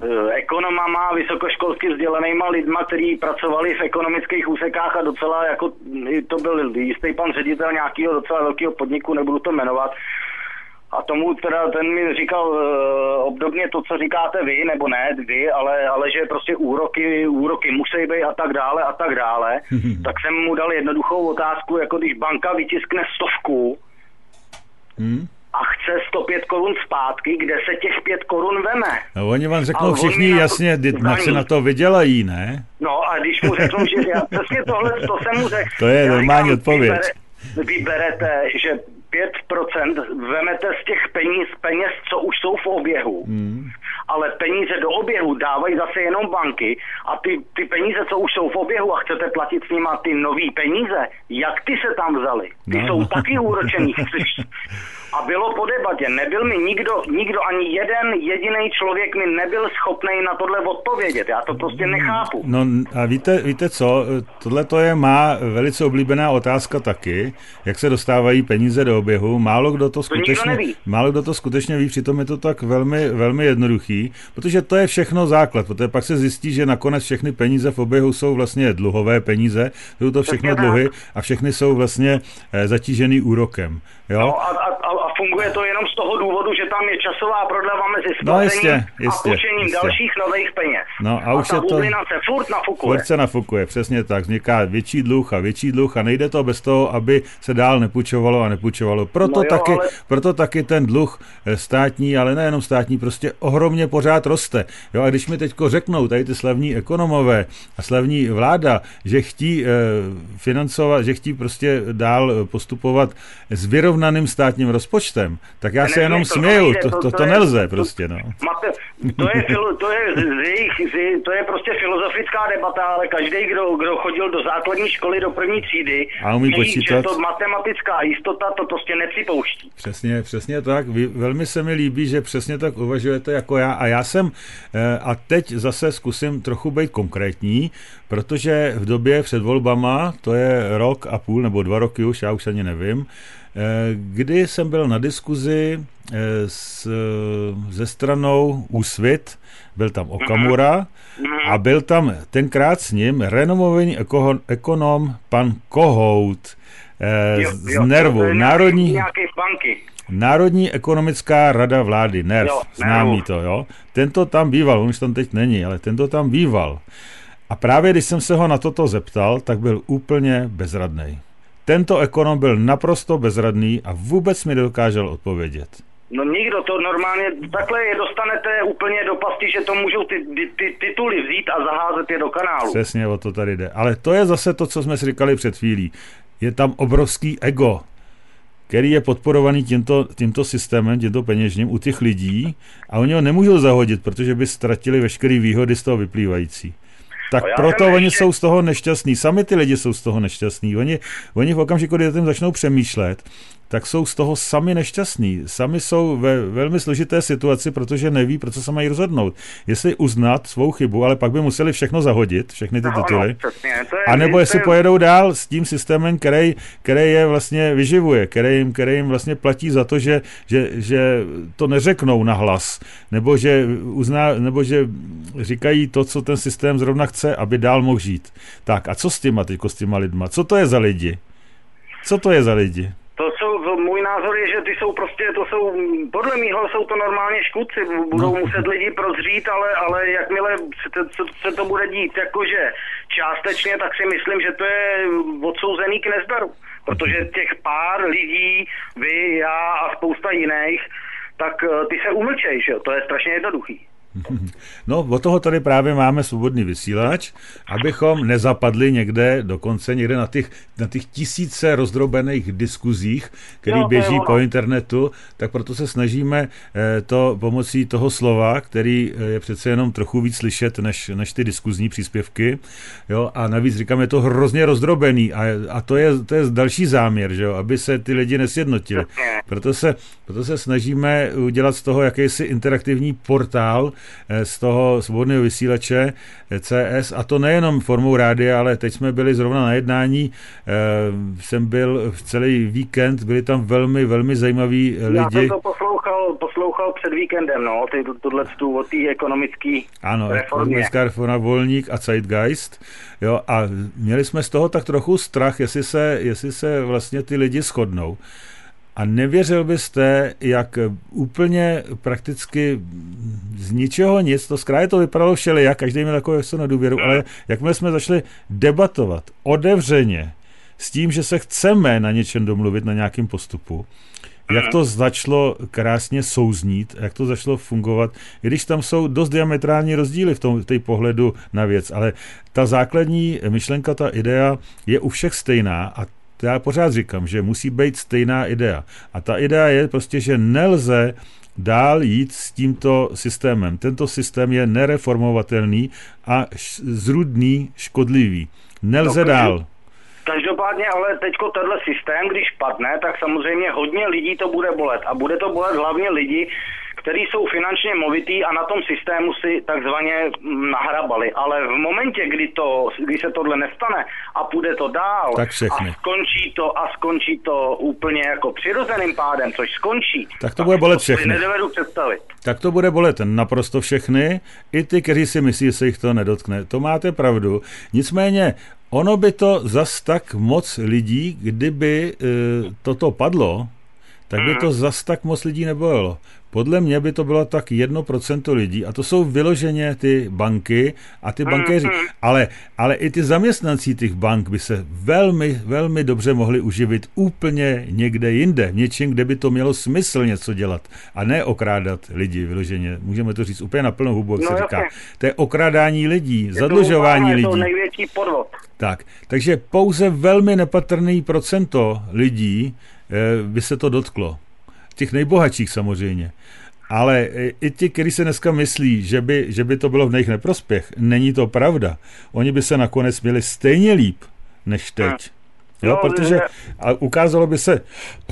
ekonomama, vysokoškolsky vzdělanýma lidma, kteří pracovali v ekonomických úsekách a docela jako to byl jistý pan ředitel nějakého docela velkého podniku, nebudu to jmenovat. A tomu teda ten mi říkal obdobně to, co říkáte vy, nebo ne vy, ale že prostě úroky musí být a tak dále. Tak jsem mu dal jednoduchou otázku, jako když banka vytiskne 100 a chce 105 korun zpátky, kde se těch 5 korun veme. No, oni vám řeknou všichni jasně, na co na to vydělají, ne? No a když mu řeknou, že přesně tohle, to jsem mu řekl. To je normální odpověď. Vyberete, že 5% vemete z těch peněz, co už jsou v oběhu. Ale peníze do oběhu dávají zase jenom banky a ty peníze, co už jsou v oběhu a chcete platit s nima ty nový peníze, jak ty se tam vzali? Ty jsou taky úročený. A bylo po debatě, nebyl mi nikdo, ani jeden jediný člověk mi nebyl schopný na tohle odpovědět. Já to prostě nechápu. No a víte co, tohle to je má velice oblíbená otázka taky, jak se dostávají peníze do oběhu. Málo kdo to skutečně ví, přitom je to tak velmi, velmi jednoduchý, protože to je všechno základ, protože pak se zjistí, že nakonec všechny peníze v oběhu jsou vlastně dluhové peníze, jsou to všechno dluhy a všechny jsou vlastně zatížený úrokem. Jo? No a funguje to jenom z toho důvodu, že tam je časová prodleva mezi splacením a půjčením dalších nových peněz. No a už ta je to bublina se furt nafukuje. Furt se nafukuje, přesně tak. Vzniká větší dluh a nejde to bez toho, aby se dál nepůjčovalo. Proto taky ten dluh státní, ale nejenom státní, prostě ohromně pořád roste. Jo, a když mi teďko řeknou tady ty slavní ekonomové a slavní vláda, že chtějí financovat, že chtějí prostě dál postupovat s vyrovnaným státním rozpočtem, tak já se jenom směju, to nelze prostě, no. To je prostě filozofická debata, ale každý, kdo chodil do základní školy do první třídy, a umí počítat, že to matematická jistota to prostě nepřipouští. Přesně tak. Velmi se mi líbí, že přesně tak uvažujete jako já. A já jsem, a teď zase zkusím trochu být konkrétní, protože v době před volbama, to je 1,5 roku nebo 2 roky už, já už ani nevím, kdy jsem byl na diskuzi ze stranou Úsvit, byl tam Okamura a byl tam tenkrát s ním renomovaný ekonom pan Kohout z NERVu, Národní ekonomická rada vlády, NERV, známý to, jo. Tento tam býval, on už tam teď není, ale tento tam býval. A právě když jsem se ho na toto zeptal, tak byl úplně bezradný. Tento ekonom byl naprosto bezradný a vůbec mi nedokážel odpovědět. No nikdo to normálně, takhle je dostanete úplně do pasti, že to můžou ty tituly vzít a zaházet je do kanálu. Přesně o to tady jde. Ale to je zase to, co jsme si říkali před chvílí. Je tam obrovský ego, který je podporovaný tímto systémem, tímto peněžním u těch lidí a oni ho nemůžou zahodit, protože by ztratili veškeré výhody z toho vyplývající. Tak proto oni jsou z toho nešťastní. Sami ty lidi jsou z toho nešťastní. Oni v okamžiku, kdy tím začnou přemýšlet, tak jsou z toho sami nešťastní. Sami jsou ve velmi složité situaci, protože neví, pro co se mají rozhodnout. Jestli uznat svou chybu, ale pak by museli všechno zahodit, všechny ty tituly. A nebo jestli pojedou dál s tím systémem, který je vlastně vyživuje, který jim vlastně platí za to, že to neřeknou nahlas, nebo že říkají to, co ten systém zrovna chce, aby dál mohl žít. Tak a co s těma lidma? Co to je za lidi? Můj názor je, že podle mýho jsou to normálně škůdci, budou muset lidi prozřít, ale jakmile se to bude dít jakože částečně, tak si myslím, že to je odsouzený k nezdaru, protože těch pár lidí, vy, já a spousta jiných, tak ty se umlčej, že jo, to je strašně jednoduchý. No, od toho tady právě máme svobodný vysílač, abychom nezapadli někde na těch tisíce rozdrobených diskuzích, které běží po internetu, tak proto se snažíme to pomocí toho slova, který je přece jenom trochu víc slyšet než ty diskuzní příspěvky. Jo? A navíc říkám, je to hrozně rozdrobený a to je další záměr, že jo? Aby se ty lidi nesjednotili. Proto se snažíme udělat z toho jakýsi interaktivní portál, z toho svobodného vysílače CS, a to nejenom formou rádia, ale teď jsme byli zrovna na jednání, jsem byl v celý víkend, byli tam velmi, velmi zajímaví lidi. Já jsem to poslouchal před víkendem, no, tuhle o té ekonomické reformě. Ekonomická reforma, Volník a Zeitgeist, jo, a měli jsme z toho tak trochu strach, jestli se vlastně ty lidi shodnou. A nevěřil byste, jak úplně prakticky z ničeho nic, to zkrátka to vypadalo všelijak, každý měl takovou nedůvěru, ale jakmile jsme začali debatovat otevřeně s tím, že se chceme na něčem domluvit, na nějakém postupu, jak to začalo krásně souznít, jak to začalo fungovat, i když tam jsou dost diametrální rozdíly v té pohledu na věc, ale ta základní myšlenka, ta idea je u všech stejná a já pořád říkám, že musí být stejná idea. A ta idea je prostě, že nelze dál jít s tímto systémem. Tento systém je nereformovatelný a zrůdný, škodlivý. Nelze dál. Každopádně, ale teďko tenhle systém, když padne, tak samozřejmě hodně lidí to bude bolet. A bude to bolet hlavně lidi, kteří jsou finančně movitý a na tom systému si takzvaně nahrabali. Ale v momentě, kdy se tohle nestane a půjde to dál a skončí to úplně jako přirozeným pádem, což skončí, tak to bude bolet všechny. Nedovedu představit. Tak to bude bolet naprosto všechny, i ty, kteří si myslí, že se jich to nedotkne. To máte pravdu. Nicméně ono by to zas tak moc lidí, kdyby toto padlo, tak by to zas tak moc lidí nebolelo. Podle mě by to bylo tak 1% lidí, a to jsou vyloženě ty banky a ty bankéři. Ale i ty zaměstnanci těch bank by se velmi, velmi dobře mohli uživit úplně někde jinde, něčím, kde by to mělo smysl něco dělat a ne okrádat lidi vyloženě. Můžeme to říct úplně na plnou hubu, jak se říká. To je okrádání lidí, zadlužování lidí. Je to největší podvod. Tak, takže pouze velmi nepatrný procento lidí by se to dotklo. Těch nejbohatších samozřejmě. Ale i ti, kteří se dneska myslí, že by to bylo v jejich neprospěch, není to pravda. Oni by se nakonec měli stejně líp než teď. Jo, protože a ukázalo by se,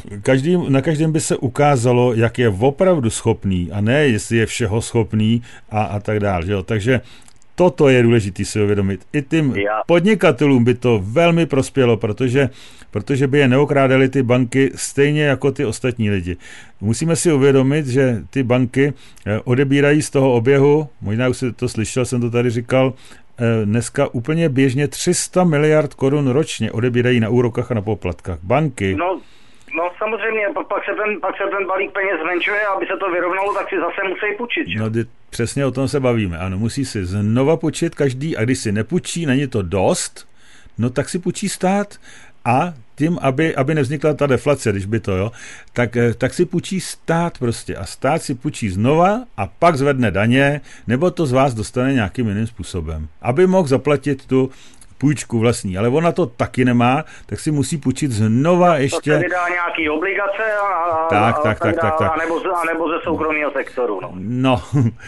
na každém by se ukázalo, jak je opravdu schopný, a ne jestli je všeho schopný a tak dále. Jo. Takže toto je důležité si uvědomit. I tím podnikatelům by to velmi prospělo, protože by je neokrádali ty banky stejně jako ty ostatní lidi. Musíme si uvědomit, že ty banky odebírají z toho oběhu, možná už jsi to slyšel, jsem to tady říkal, dneska úplně běžně 300 miliard korun ročně odebírají na úrokách a na poplatkách. Banky. No samozřejmě, pak se ten balík peněz zmenšuje, aby se to vyrovnalo, tak si zase musí půjčit. Že? No, přesně o tom se bavíme. Ano, musí si znova půjčit každý, a když si nepůjčí, není to dost, no tak si půjčí stát a tím, aby nevznikla ta deflace, když by to, jo, tak si půjčí stát prostě a stát si půjčí znova a pak zvedne daně, nebo to z vás dostane nějakým jiným způsobem, aby mohl zaplatit tu půjčku vlastní, ale ona to taky nemá, tak si musí půjčit znova ještě. To se vydá nějaký obligace a nebo ze soukromého sektoru. No,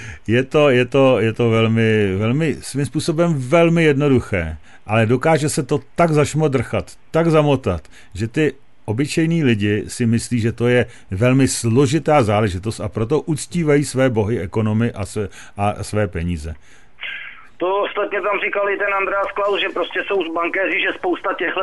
je to velmi, velmi svým způsobem velmi jednoduché, ale dokáže se to tak zašmodrchat, tak zamotat, že ty obyčejní lidi si myslí, že to je velmi složitá záležitost a proto uctívají své bohy, ekonomy a své peníze. To ostatně tam říkal i ten Andreas Klaus, že prostě jsou z bankéři, že spousta těch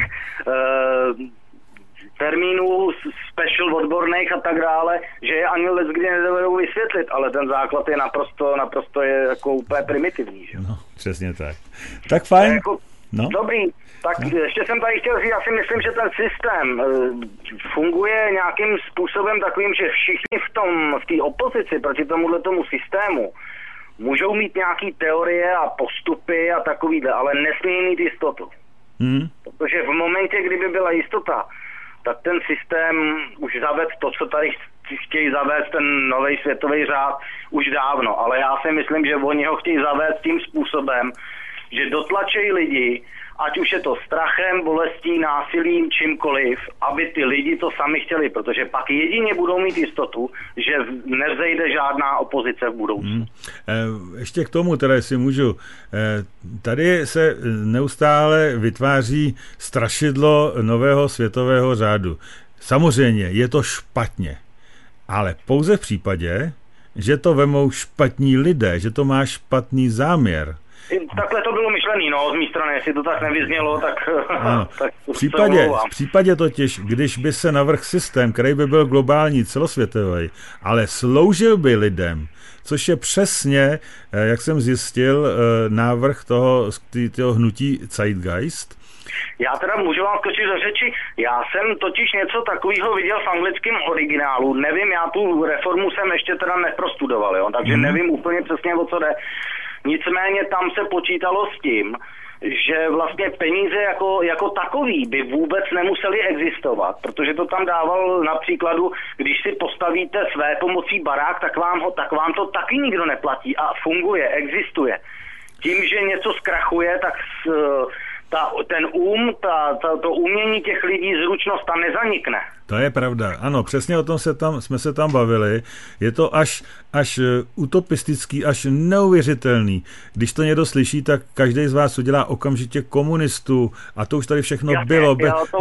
termínů, special odborných a tak dále, že je ani leckdy nedovedou vysvětlit, ale ten základ je naprosto je jako úplně primitivní. Že? No, přesně tak. Tak fajn. Jako, no. Dobrý, tak ještě jsem tady chtěl říct, já si myslím, že ten systém funguje nějakým způsobem takovým, že všichni v té opozici proti tomu systému můžou mít nějaký teorie a postupy a takovýhle, ale nesmí mít jistotu. Protože v momentě, kdyby byla jistota, tak ten systém už zaved to, co tady chtějí zavést, ten nový světový řád, už dávno. Ale já si myslím, že oni ho chtějí zavést tím způsobem, že dotlačejí lidi, ať už je to strachem, bolestí, násilím, čímkoliv, aby ty lidi to sami chtěli, protože pak jedině budou mít jistotu, že nevzejde žádná opozice v budoucnu. Ještě k tomu, teda si můžu. Tady se neustále vytváří strašidlo nového světového řádu. Samozřejmě je to špatně, ale pouze v případě, že to vemou špatní lidé, že to má špatný záměr. Takhle to bylo myšlený, no, z mé strany, jestli to tak nevyznělo, tak... tak v případě totiž, když by se navrhl systém, který by byl globální, celosvětový, ale sloužil by lidem, což je přesně, jak jsem zjistil, návrh toho hnutí Zeitgeist. Já teda můžu vám skočit do řeči, já jsem totiž něco takového viděl v anglickém originálu, nevím, já tu reformu jsem ještě teda neprostudoval, jo, takže nevím úplně přesně, o co jde. Nicméně tam se počítalo s tím, že vlastně peníze jako takový by vůbec nemusely existovat, protože to tam dával na příkladu, když si postavíte své pomocí barák, tak vám to taky nikdo neplatí a funguje, existuje. Tím, že něco zkrachuje, tak to umění těch lidí, zručnost, ta nezanikne. To je pravda. Ano, přesně o tom jsme se tam bavili. Je to až utopistický, až neuvěřitelný. Když to někdo slyší, tak každý z vás udělá okamžitě komunistů a to už tady všechno bylo.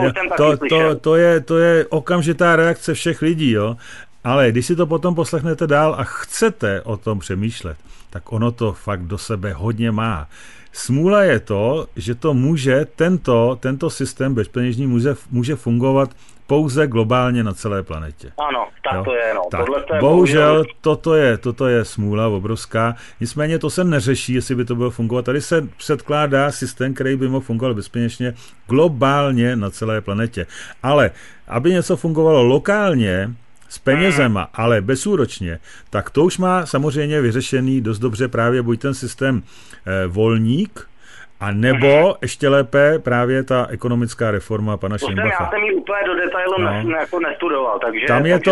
To je okamžitá reakce všech lidí, jo. Ale když si to potom poslechnete dál a chcete o tom přemýšlet, tak ono to fakt do sebe hodně má. Smůla je to, že to tento systém bezpeněžní může fungovat pouze globálně na celé planetě. Ano, tak to je, no. Tak, bohužel toto je smůla obrovská. Nicméně to se neřeší, jestli by to bylo fungovat. Tady se předkládá systém, který by mohl fungovat bezpečně globálně na celé planetě. Ale aby něco fungovalo lokálně, s penězema, ale bezúročně, tak to už má samozřejmě vyřešený dost dobře právě buď ten systém volník, a nebo ještě lépe právě ta ekonomická reforma pana Šlimbacha. Já jsem ji úplně do detailu jako nestudoval, takže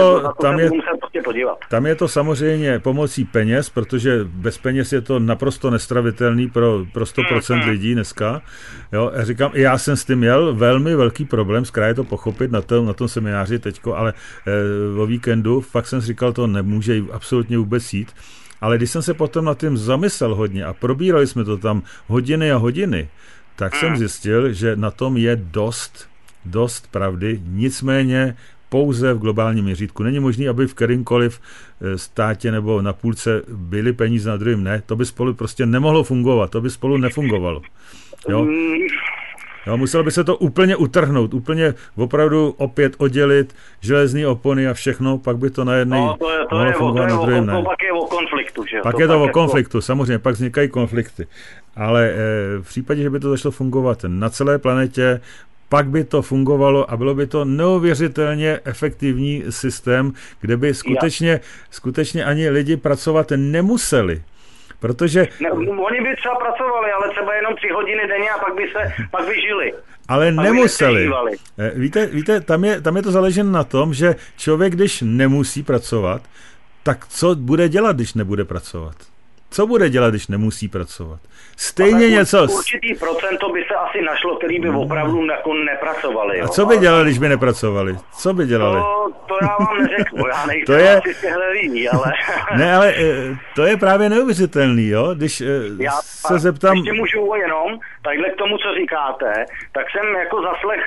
tam je to samozřejmě pomocí peněz, protože bez peněz je to naprosto nestravitelný pro 100% lidí dneska. Jo, já říkám, já jsem s tím měl velmi velký problém, zkrátka to pochopit na tom semináři teďko, ale o víkendu fakt jsem si říkal, to nemůže absolutně vůbec jít. Ale když jsem se potom nad tím zamyslel hodně a probírali jsme to tam hodiny a hodiny, tak jsem zjistil, že na tom je dost pravdy, nicméně pouze v globálním měřítku. Není možné, aby v kterýmkoliv státě nebo na půlce byly peníze, na druhém ne. To by spolu prostě nemohlo fungovat, to by spolu nefungovalo. Jo? Jo, muselo by se to úplně utrhnout, úplně opravdu opět oddělit železné opony a všechno, pak by to na jedné mohlo fungovat, na druhém ne. Pak je o konfliktu, že jo? Pak je to o konfliktu, samozřejmě, pak vznikají konflikty. Ale v případě, že by to začalo fungovat na celé planetě, pak by to fungovalo a bylo by to neuvěřitelně efektivní systém, kde by skutečně ani lidi pracovat nemuseli. Protože... Oni by třeba pracovali, ale třeba jenom 3 hodiny denně a pak by žili. Ale nemuseli. Víte, tam je to záleženo na tom, že člověk, když nemusí pracovat, tak co bude dělat, když nebude pracovat? Co bude dělat, když nemusí pracovat? Stejně něco... Určitý procento by se asi našlo, který by opravdu nepracovali. A co by dělali, když by nepracovali? Co by dělali? To já vám neřeknu, já nejsem asi z těchto lidí, ale... Ne, ale to je právě neuvěřitelný, jo? Když se zeptám... Ještě můžu jenom, takhle k tomu, co říkáte, tak jsem jako zaslech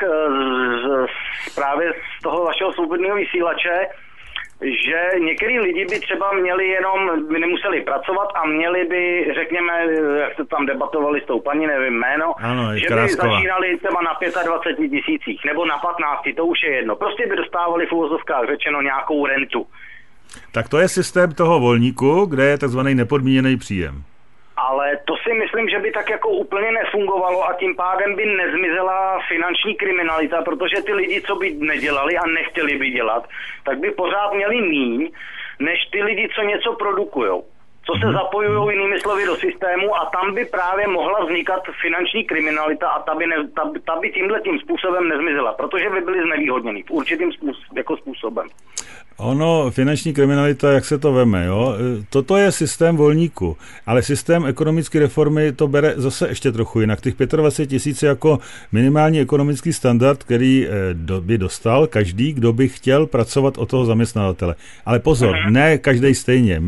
právě z toho vašeho svobodného vysílače, že některý lidi by třeba by nemuseli pracovat a měli by, řekněme, jak se tam debatovali s tou paní, nevím jméno, že by začínali třeba na 25 000 nebo na 15, to už je jedno. Prostě by dostávali v uvozovkách řečeno nějakou rentu. Tak to je systém toho volníku, kde je takzvaný nepodmíněný příjem. Ale to si myslím, že by tak jako úplně nefungovalo a tím pádem by nezmizela finanční kriminalita, protože ty lidi, co by nedělali a nechtěli by dělat, tak by pořád měli míň, než ty lidi, co něco produkujou. Co se zapojují jinými slovy do systému a tam by právě mohla vznikat finanční kriminalita a ta by tímhletím způsobem nezmizela, protože by byli znevýhodněni v určitým způsobem. Ono, finanční kriminalita, jak se to veme, jo? Toto je systém volníku, ale systém ekonomické reformy to bere zase ještě trochu jinak. Těch 25 000 jako minimální ekonomický standard, který by dostal každý, kdo by chtěl pracovat od toho zaměstnavatele. Ale pozor, ne každý stejně,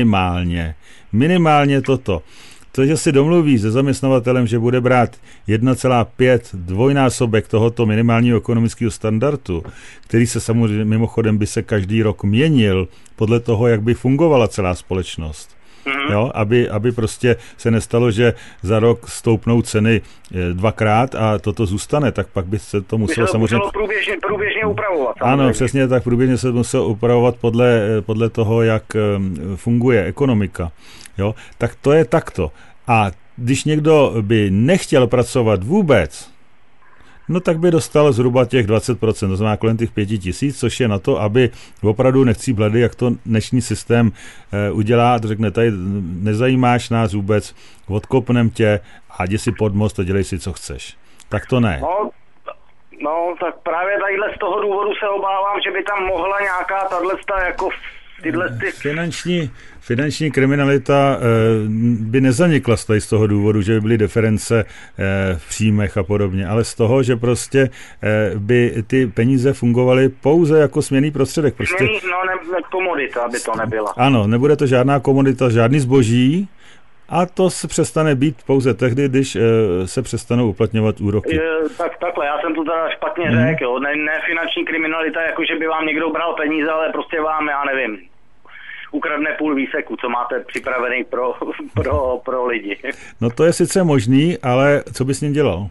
minimálně toto. To, že si domluví se zaměstnavatelem, že bude brát 1,5 dvojnásobek tohoto minimálního ekonomického standardu, který se samozřejmě mimochodem by se každý rok měnil podle toho, jak by fungovala celá společnost. Jo, aby prostě se nestalo, že za rok stoupnou ceny 2krát a toto zůstane, tak pak by se to muselo samozřejmě průběžně upravovat. Ano, přesně tak, průběžně se muselo upravovat podle toho, jak funguje ekonomika. Jo, tak to je takto. A když někdo by nechtěl pracovat vůbec, no tak by dostal zhruba těch 20%, to znamená kolem těch 5 000, což je na to, aby opravdu nechcí blady, jak to dnešní systém udělá, to řekne, tady nezajímáš nás vůbec, odkopnem tě a jdi si pod most a dělej si, co chceš. Tak to ne. No, tak právě tadyhle z toho důvodu se obávám, že by tam mohla nějaká tato jako Finanční kriminalita by nezanikla z toho důvodu, že by byly diference v příjmech a podobně, ale z toho, že prostě by ty peníze fungovaly pouze jako směnný prostředek. Prostě... komodita by to nebyla. Ano, nebude to žádná komodita, žádný zboží, a to se přestane být pouze tehdy, když se přestanou uplatňovat úroky. Takhle, já jsem to teda špatně řekl, jo. Ne finanční kriminalita, jako že by vám někdo bral peníze, ale prostě vám, já nevím, ukradne půl výseku, co máte připravený pro lidi. No to je sice možný, ale co bys s ním dělal?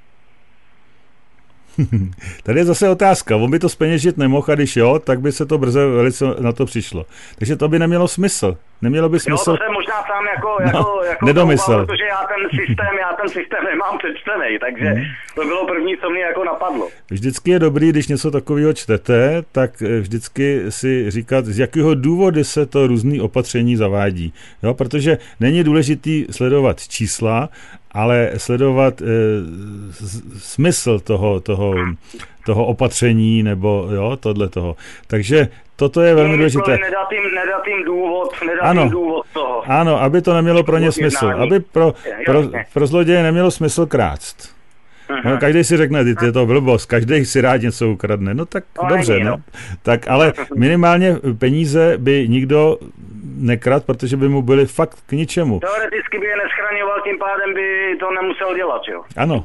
Tady je zase otázka, on by to zpeněžit nemohl a když jo, tak by se to brzo velice na to přišlo. Takže to by nemělo smysl. Nemělo by smysl. Jo, to se možná sám jako nedomyslel. Protože já ten systém nemám přečtený, takže to bylo první, co mě jako napadlo. Vždycky je dobrý, když něco takového čtete, tak vždycky si říkat, z jakého důvodu se to různý opatření zavádí. Jo, protože není důležitý sledovat čísla, ale sledovat smysl toho opatření nebo jo, tohle toho. Takže toto je velmi důležité. Nedat jim důvod toho. Ano, aby to nemělo pro ně smysl. Aby pro zloděje nemělo smysl krást. No, každý si řekne, je to blbost, každý si rád něco ukradne. No tak dobře, ne? Tak, ale minimálně peníze by nikdo nekradl, protože by mu byly fakt k ničemu. Teoreticky by je neschraňoval, tím pádem by to nemusel dělat, jo?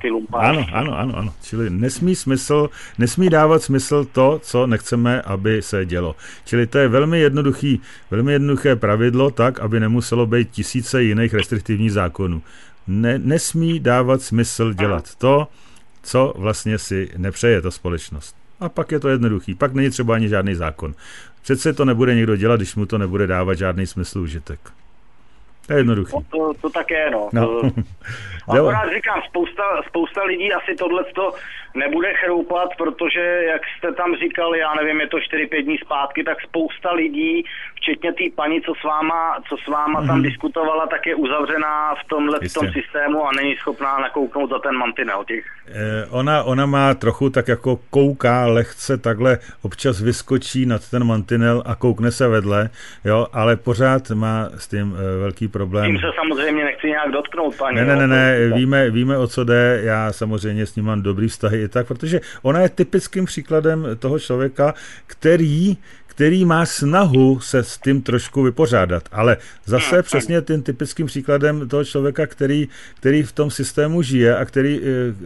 Ano. Čili nesmí dávat smysl to, co nechceme, aby se dělo. Čili to je velmi jednoduché pravidlo, tak, aby nemuselo být tisíce jiných restriktivních zákonů. Nesmí dávat smysl dělat to, co vlastně si nepřeje ta společnost. A pak je to jednoduchý. Pak není třeba ani žádný zákon. Přece to nebude někdo dělat, když mu to nebude dávat žádný smysl užitek. To je jednoduchý. To tak je, no. Akorát říkám, spousta lidí asi tohleto nebude chroupat, protože, jak jste tam říkal, já nevím, je to 4-5 dní zpátky, tak spousta lidí, včetně té paní, co s váma tam diskutovala, tak je uzavřená v tom systému a není schopná nakouknout za ten mantinel. Ona má trochu tak jako kouká lehce takhle, občas vyskočí nad ten mantinel a koukne se vedle, jo, ale pořád má s tím velký problém. Tím se samozřejmě nechci nějak dotknout, paní. Ne, víme, o co jde, já samozřejmě s ním mám dobrý vztahy i tak, protože ona je typickým příkladem toho člověka, který má snahu se s tím trošku vypořádat, ale zase přesně tím typickým příkladem toho člověka, který v tom systému žije a který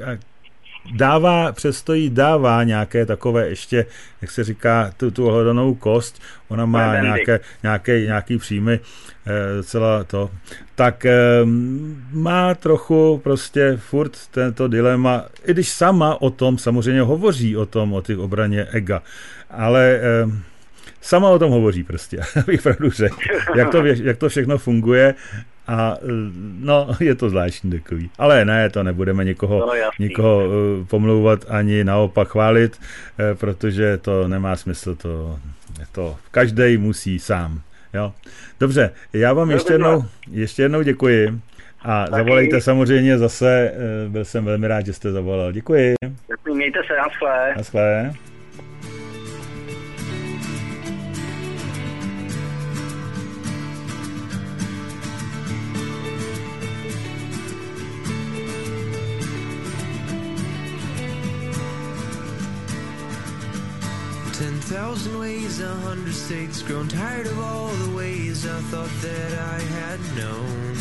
přesto jí dává nějaké takové ještě, jak se říká, tu hledanou kost, ona má nějaký příjmy, celá to, tak má trochu prostě furt tento dilema, i když sama o tom samozřejmě hovoří o těch obraně ega, ale sama o tom hovoří prostě, abych pravdu řekl, jak to všechno funguje a no, je to zvláštní takový. Ale ne, to nebudeme nikoho pomlouvat ani naopak chválit, protože to nemá smysl, to každej musí sám. Jo? Dobře, já vám ještě jednou děkuji a zavolejte samozřejmě zase, byl jsem velmi rád, že jste zavolal. Děkuji. Mějte se, naschle. Naschle. Thousand ways, 100 states, grown tired of all the ways I thought that I had known.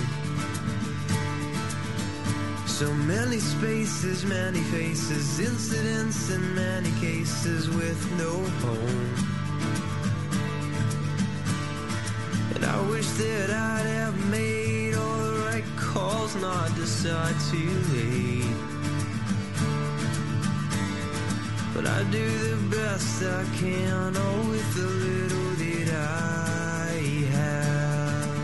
So many spaces, many faces, incidents in many cases with no home. And I wish that I'd have made all the right calls, not decide too late. But I do the best I can, oh, with the little that I have.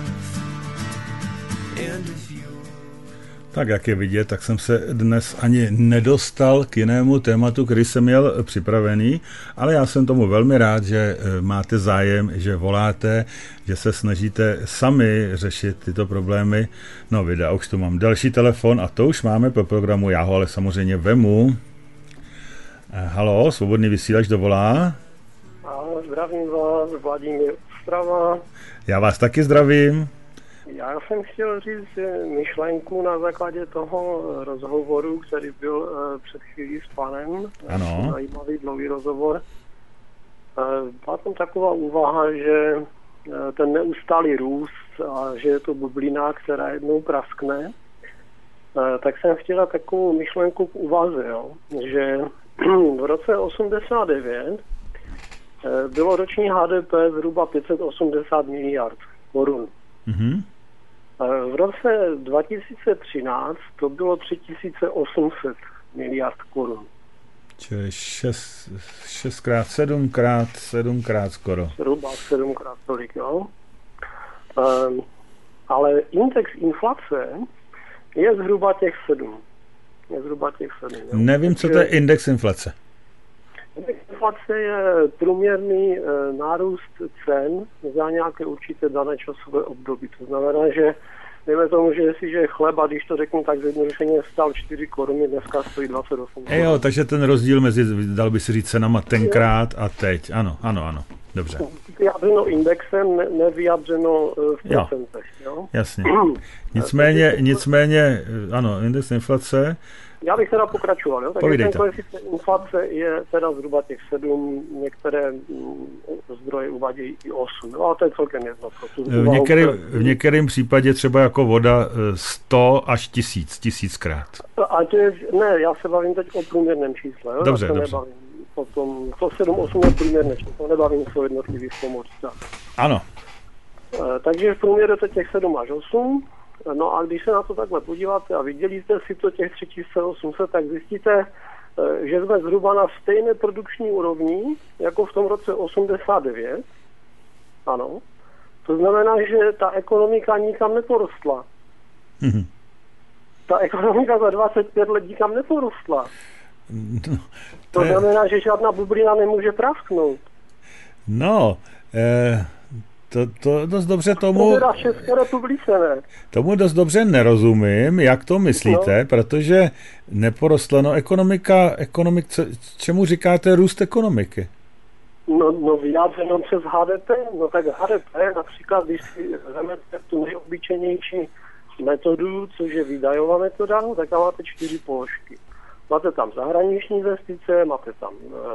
And if you... Tak jak je vidět, tak jsem se dnes ani nedostal k jinému tématu, který jsem měl připravený, ale já jsem tomu velmi rád, že máte zájem, že voláte, že se snažíte sami řešit tyto problémy. No videa, už tu mám další telefon a to už máme po programu, já ho ale samozřejmě vemu. Haló, svobodný vysílač dovolá. Zdravím vás, Vladimír Ostrava. Já vás taky zdravím. Já jsem chtěl říct myšlenku na základě toho rozhovoru, který byl před chvílí s panem. Ano. Zajímavý dlouhý rozhovor. Byla tam taková úvaha, že ten neustálý růst a že je to bublina, která jednou praskne. Tak jsem chtěla takovou myšlenku k úvaze, jo? Že v roce 89 bylo roční HDP zhruba 580 miliard korun. Mhm. V roce 2013 to bylo 3800 miliard korun. Čili 6x, 7x skoro. Zhruba 7x tolik, jo. Ale index inflace je zhruba těch 7. Jo. Nevím, co to je index inflace. Inflace je průměrný nárůst cen za nějaké určité dané časové období. To znamená, že dejme tomu, že jestliže chleba, když to řeknu tak zjednodušeně, stál 4 koruny, dneska stojí 28 korun. Jo, takže ten rozdíl mezi, dal by si říct, cenama tenkrát a teď. Ano, dobře. Vyjádřeno indexem, nevyjádřeno v procentech. Jo? Jasně. Nicméně, ano, index inflace. Já bych teda pokračoval, jo? Takže ten koeficient inflace je teda zhruba těch 7, některé zdroje uvádějí i 8, no ale to je celkem jedno. V některém případě třeba jako voda 100 až 1000krát. A to je, ne, já se bavím teď o průměrném čísle, jo? Dobře. Nebavím potom, to 7-8 je průměrné číslo, nebavím se o jednotlivých pomočkách. Ano. Takže v průměru to těch 7 až 8. No a když se na to takhle podíváte a vydělíte si to těch 3800, tak zjistíte, že jsme zhruba na stejné produkční úrovni, jako v tom roce 89. Ano. To znamená, že ta ekonomika nikam neporostla. Mm-hmm. Ta ekonomika za 25 let nikam neporostla. To znamená, že žádná bublina nemůže prasknout. No, to dost dobře tomu... To v České republice, ne? Tomu dost dobře nerozumím, jak to myslíte, protože neporostla. No čemu říkáte růst ekonomiky? No vyjádřeno přes HDP. No tak HDP, například, když si vezmete tu nejobyčejnější metodu, což je výdajová metoda, tak tam máte 4 položky. Máte tam zahraniční investice, máte tam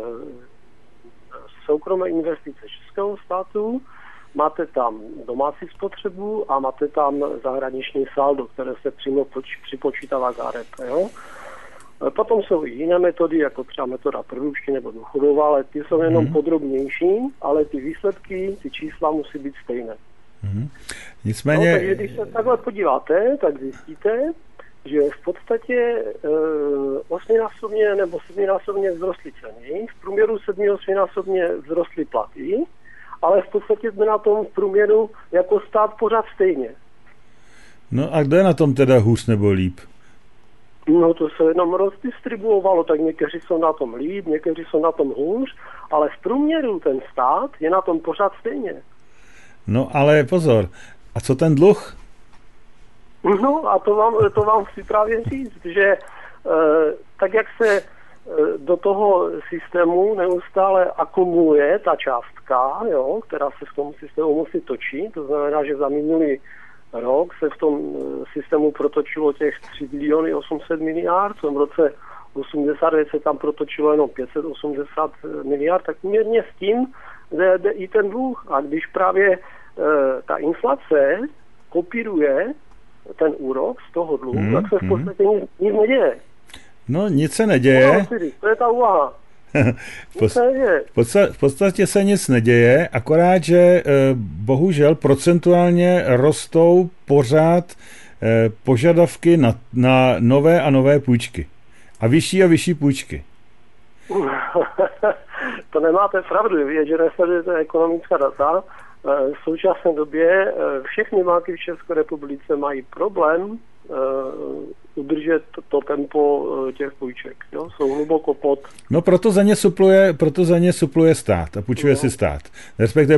soukromé investice českého státu, máte tam domácí spotřebu a máte tam zahraniční saldo, které se přímo připočítává k HDP. Jo? Potom jsou i jiné metody, jako třeba metoda produkční nebo důchodová, ale ty jsou jenom podrobnější, ale ty výsledky, ty čísla musí být stejné. Nicméně... No, takže když se takhle podíváte, tak zjistíte, že v podstatě 8násobně nebo 7násobně vzrostly ceny, v průměru 7-8násobně vzrostly platy, ale v podstatě jsme na tom v průměru jako stát pořád stejně. No a kdo je na tom teda hůř nebo líp? No to se jenom rozdistribuovalo, tak někteří jsou na tom líp, někteří jsou na tom hůř, ale v průměru ten stát je na tom pořád stejně. No ale pozor, a co ten dluh? No a to vám chci právě říct, že tak jak se do toho systému neustále akumuluje ta částka, jo, která se v tom systému musí točit, to znamená, že za minulý rok se v tom systému protočilo těch 3 biliony 800 miliard, v tom roce 89 se tam protočilo jenom 580 miliard, tak poměrně s tím jde i ten dluh. A když právě ta inflace kopíruje ten úrok z toho dluhu, tak se v podstatě nic neděje. No, nic se neděje. To je ta úvaha. V podstatě se nic neděje, akorát, že bohužel procentuálně rostou pořád požadavky na nové a nové půjčky. A vyšší půjčky. To nemáte pravdu, je, že nesledujete ekonomická data. V současné době všechny banky v České republice mají problém udržet to tempo těch půjček. Jo? Jsou hluboko pod. No proto za ně supluje stát a půjčuje si stát. Respektive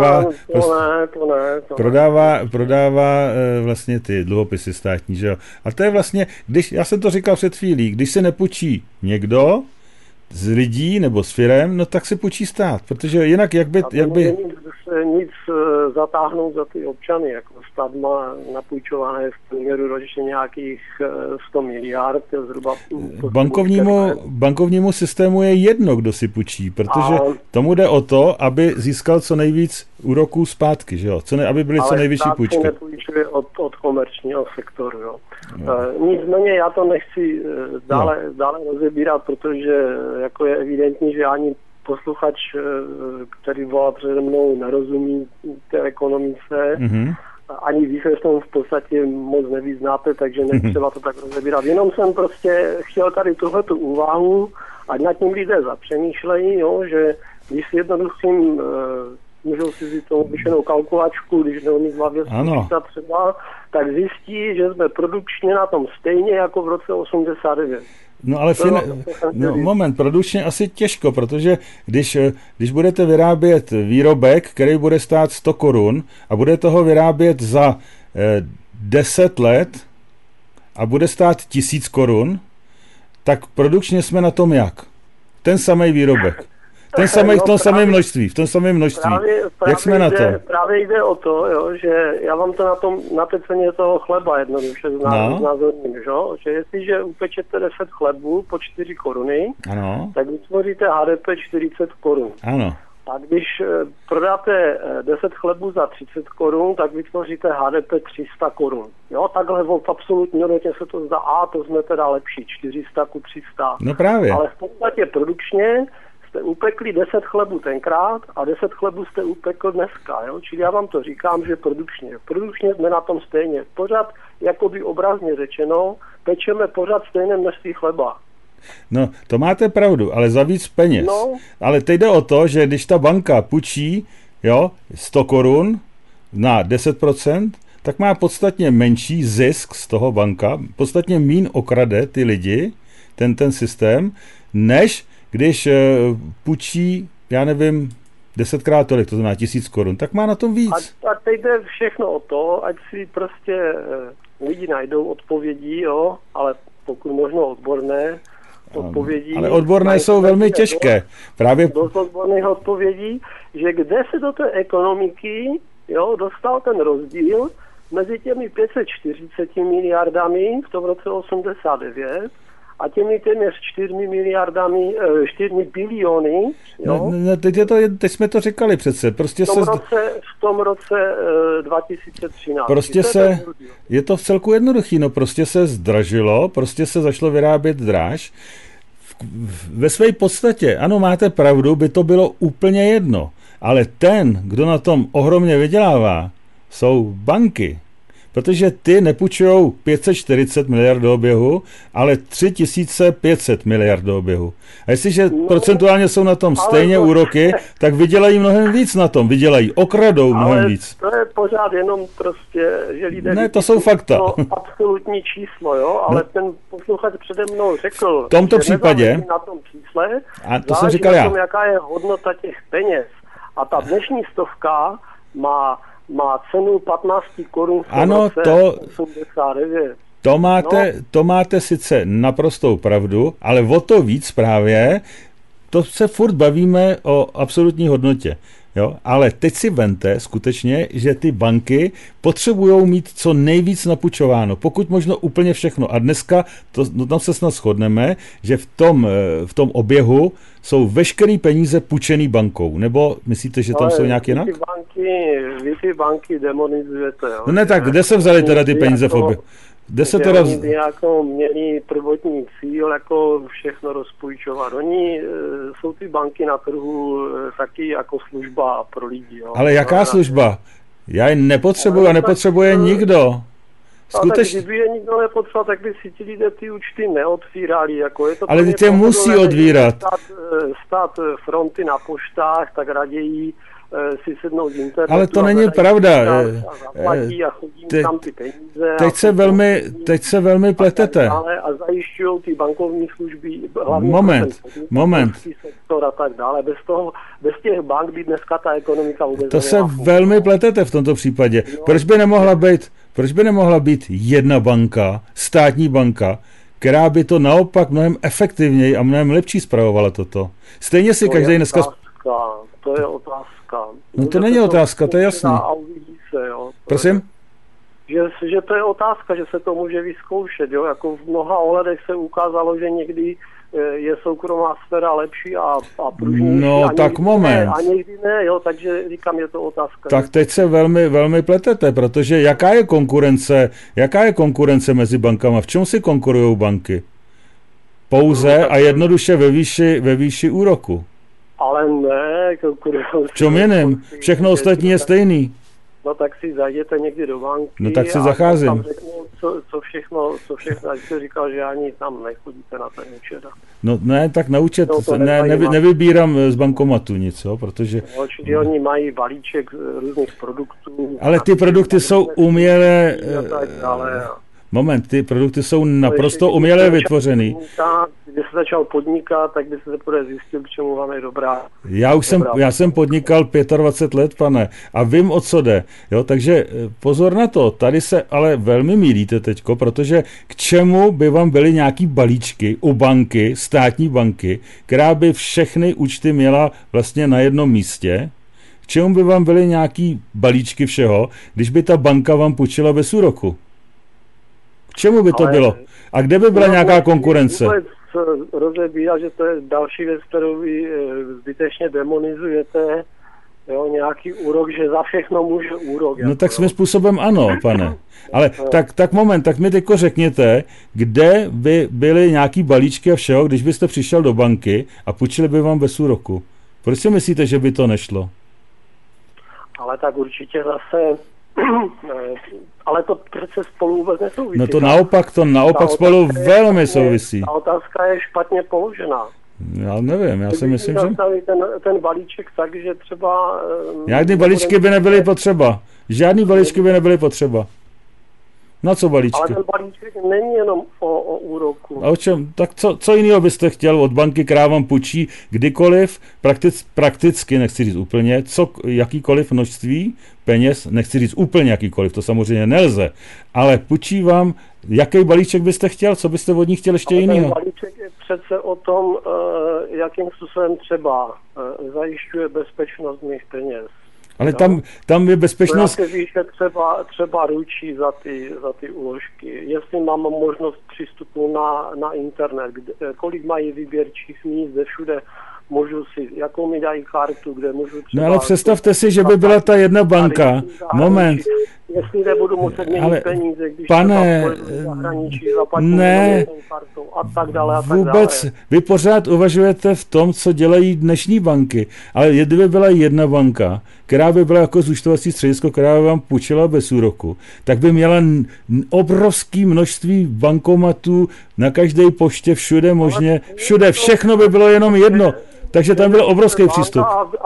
prodává vlastně ty dluhopisy státní. Že jo? A to je vlastně, já jsem to říkal před chvílí, když se nepůjčí někdo z lidí nebo s firem, no tak si půjčí stát, protože jinak jak by... nic zatáhnout za ty občany, jako stát má napůjčované v průměru ročně nějakých 100 miliard, zhruba... Bankovnímu systému je jedno, kdo si půjčí, protože tomu jde o to, aby získal co nejvíc úroků zpátky, že jo? Aby byly co nejvyšší půjčky. Ale stát se nepůjčuje od komerčního sektoru, jo. Nicméně já to nechci dále rozebírat, protože jako je evidentní, že ani posluchač, který volá přede mnou, nerozumí té ekonomice. Ani vy se v tom v podstatě moc nevyznáte, takže netřeba to tak rozebírat. Jenom jsem prostě chtěl tady tuhletu úvahu, ať nad tím lidé zapřemýšlejí, jo, že když si jednoduchým můžou si vzít tomu obyčejnou kalkulačku, když neumí z hlavě spočítat třeba, tak zjistí, že jsme produkčně na tom stejně jako v roce 89. No ale moment, produkčně asi těžko, protože když budete vyrábět výrobek, který bude stát 100 korun a bude toho vyrábět za 10 let a bude stát 1000 korun, tak produkčně jsme na tom jak? Ten samý výrobek. V tom samém množství. Jak jsme na to? Právě jde o to, jo, že já vám to na té ceně toho chleba jednoduše znázorním, že jestliže upečete 10 chlebů po 4 koruny, tak vytvoříte HDP 40 korun. Ano. A když prodáte 10 chlebů za 30 korun, tak vytvoříte HDP 300 korun. Jo, takhle v absolutní hodnotě se to zdá, to jsme teda lepší, 400 ku 300. No právě. Ale v podstatě produkčně jste upekli 10 chlebů tenkrát a 10 chlebů jste upekl dneska. Jo? Čili já vám to říkám, že produkčně jsme na tom stejně. Pořád, jakoby obrazně řečeno, pečeme pořád stejné množství chleba. No, to máte pravdu, ale za víc peněz. No. Ale teď jde o to, že když ta banka půjčí 100 korun na 10%, tak má podstatně menší zisk z toho banka, podstatně míň okrade ty lidi, ten systém, než když půjčí, já nevím, 10krát tolik, to znamená 1000 korun, tak má na tom víc. A teď jde všechno o to, ať si prostě lidi najdou odpovědi, jo, ale pokud možno odborné odpovědi. Ale odborné jsou velmi těžké. Právě dost odborných odpovědí, že kde se do té ekonomiky dostal ten rozdíl mezi těmi 540 miliardami v tom roce 89 a těmi téměř 4 biliony. Jo? Teď jsme to říkali přece. Prostě v tom roce 2013. Prostě je to v celku jednoduchý. No prostě se zdražilo, prostě se začalo vyrábět dráž. Ve své podstatě, ano, máte pravdu, by to bylo úplně jedno. Ale ten, kdo na tom ohromně vydělává, jsou banky. Protože ty nepůjčujou 540 miliard do oběhu, ale 3500 miliard do oběhu. A jestliže procentuálně jsou na tom stejně úroky, tak vydělají mnohem víc na tom. Okradou mnohem víc. To je pořád jenom prostě, že lidé... Ne, to jsou fakta. To absolutní číslo, jo, ale ten posluchač přede mnou řekl, v tomto případě na tom čísle, a to jsem říkal já. Jaká je hodnota těch peněz. A ta dnešní stovka má cenu 15 korun v roce 89. To máte sice naprostou pravdu, ale o to víc právě, to se furt bavíme o absolutní hodnotě. Jo? Ale teď si vemte skutečně, že ty banky potřebují mít co nejvíc napůjčováno, pokud možno úplně všechno. A dneska, tam se snad shodneme, že v tom oběhu jsou veškeré peníze půjčený bankou. Nebo myslíte, že tam jsou nějak jinak? Vy ty banky demonizujete. Jo? No ne, tak kde se vzaly teda ty peníze v oběhu? Kde se teda... Oni by jako měli prvotní cíl jako všechno rozpůjčovat. Oni jsou ty banky na trhu taky jako služba pro lidi. Jo. Ale jaká služba? Já ji nepotřebuju a nepotřebuje nikdo. Skutečně. Kdyby je nikdo nepotřeboval, tak by si ti lidé ty účty neotvírali. Jako je to ale ty musí otvírat. Stát fronty na poštách, tak raději si sednou z internetu. Ale to není pravda. A chodí tam ty peníze. Teď se velmi pletete. A zajišťují ty bankovní služby. Moment. Sektor a tak dále. Bez těch bank by dneska ta ekonomika vůbec to se velmi pletete v tomto případě. Proč by nemohla být jedna banka, státní banka, která by to naopak mnohem efektivněji a mnohem lepší spravovala toto? Stejně si každý dneska... To je otázka. No to není otázka, to je jasný. Prosím? Že to je otázka, že se to může vyzkoušet. Jo? Jako v mnoha ohledech se ukázalo, že někdy je soukromá sféra lepší a pružnější. No tak moment. A někdy ne, jo? Takže říkám, je to otázka. Tak teď se velmi, velmi pletete, protože jaká je konkurence mezi bankama? V čem si konkurují banky? Pouze a jednoduše ve výši úroku. Ale ne, v čem jiném? Všechno ostatní je stejný. No tak si zajděte někdy do banky. No tak si zacházím. Tam řeknu, co všechno, ať jste říkal, že ani tam nechodíte na ten účet. No ne, tak na účet, nevybírám z bankomatu nic, jo, protože... No, čili oni mají balíček různých produktů. Ale ty produkty jsou umělé... Moment, ty produkty jsou naprosto uměle vytvořený. Když se začal podnikat, tak by se teprve zjistil, k čemu vám je dobrá. Já jsem podnikal 25 let, pane, a vím, o co jde. Jo, takže pozor na to, tady se ale velmi mýlíte teďko, protože k čemu by vám byly nějaký balíčky u banky, státní banky, která by všechny účty měla vlastně na jednom místě? K čemu by vám byly nějaký balíčky všeho, když by ta banka vám půjčila bez úroku? K čemu by to bylo? A kde by byla nějaká konkurence? Rozebírá, že to je další věc, kterou vy zbytečně demonizujete, jo, nějaký úrok, že za všechno může úrok. No tak svým způsobem ano, pane. Ale tak moment, tak mi teďko řekněte, kde by byly nějaký balíčky a všeho, když byste přišel do banky a půjčili by vám bez úroku. Proč si myslíte, že by to nešlo? Ale tak určitě zase... Ale to přece spolu vůbec nesouvisí. No to naopak spolu velmi souvisí. Ta otázka je špatně položená. Já nevím, já si myslím, že... ten balíček tak, že třeba... Žádný balíčky by nebyly potřeba. Žádný balíčky by nebyly potřeba. Na co balíčky? Ale ten balíček není jenom o úroku. A o čem? Tak co jiného byste chtěl od banky, která vám půjčí kdykoliv, prakticky, nechci říct úplně, jakýkoliv množství peněz, nechci říct úplně jakýkoliv, to samozřejmě nelze, ale půjčí vám, jaký balíček byste chtěl, co byste od ní chtěl ještě jiného? Ten balíček je přece o tom, jakým způsobem třeba zajišťuje bezpečnost mých peněz. Ale tam je bezpečnost... Víš, že třeba ručí za ty úložky. Jestli mám možnost přístupu na internet, kolik mají výběrčích míst, kde všude můžu si, jakou mi dají kartu, kde můžu třeba... No ale představte si, že by byla ta jedna banka. Moment. Jestli nebudu muset měnit peníze, když pane, zahraničí zaplatím kartou a tak dále. Vůbec, vy pořád uvažujete v tom, co dělají dnešní banky, ale kdyby byla jedna banka, která by byla jako zúčtovací středisko, která by vám půjčila bez úroku, tak by měla obrovské množství bankomatů na každé poště, všude možně, všude, všechno by bylo jenom jedno. Takže tam byl obrovský přístup.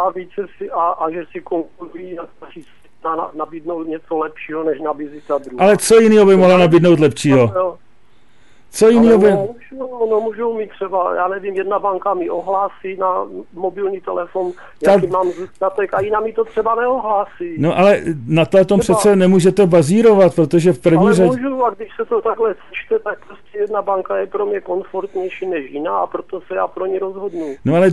A že si konkurují a nabídnout něco lepšího, než nabízí ta druhá. Ale co jiného by mohla nabídnout lepšího? Co jiného by... Můžou mít třeba, já nevím, jedna banka mi ohlásí na mobilní telefon, jaký mám zůstatek, a jiná mi to třeba neohlásí. No ale na tom přece nemůžete bazírovat, protože v první řadě... Ale můžu, a když se to takhle sečte, tak prostě jedna banka je pro mě komfortnější než jiná a proto se já pro ní rozhodnu. No ale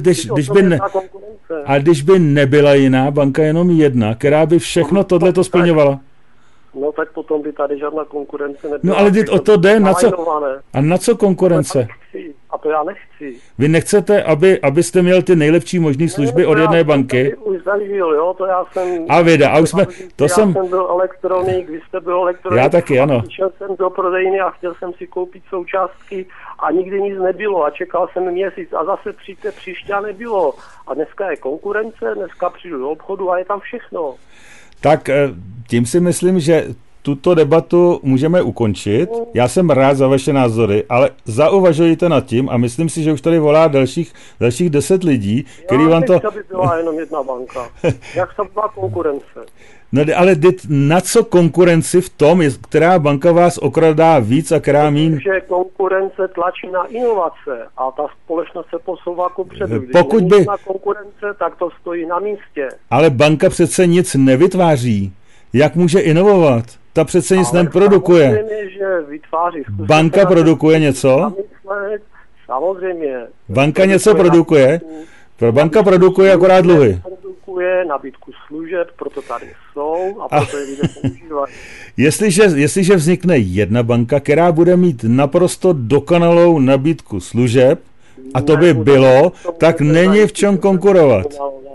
když by nebyla jiná banka, jenom jedna, která by všechno tohleto splňovala. No tak potom by tady žádná konkurence nebyla. No ale o to jde, na co konkurence? A A to já nechci. Vy nechcete, abyste měl ty nejlepší možné služby od jedné banky? Už zažil, jo, to já jsem... A věda, a už jsme... Já jsem byl elektronik, vy jste byl elektronik. Já taky, ano. Přišel jsem do prodejny a chtěl jsem si koupit součástky a nikdy nic nebylo a čekal jsem měsíc a zase přijďte příště a nebylo. A dneska je konkurence, dneska přijdu do obchodu a je tam všechno. Tak tím si myslím, že tuto debatu můžeme ukončit. Já jsem rád za vaše názory, ale zauvažujte nad tím a myslím si, že už tady volá dalších 10 lidí, který vám to... by byla jenom jedna banka. Jak se byla konkurence? No ale na co konkurenci v tom, která banka vás okradá víc a která míň? Že konkurence tlačí na inovace a ta společnost se posouvá kupředu. Když Pokud by... na konkurence, tak to stojí na místě. Ale banka přece nic nevytváří. Jak může inovovat? Ta přece nic neprodukuje. Samozřejmě, že vytváří. Banka produkuje něco? Samozřejmě. Banka něco produkuje? Banka produkuje akorát dluhy. Produkuje nabídku služeb, proto tady jsou a proto je lidé používají. Jestliže vznikne jedna banka, která bude mít naprosto dokonalou nabídku služeb, a to by bylo, tak není v čem konkurovat.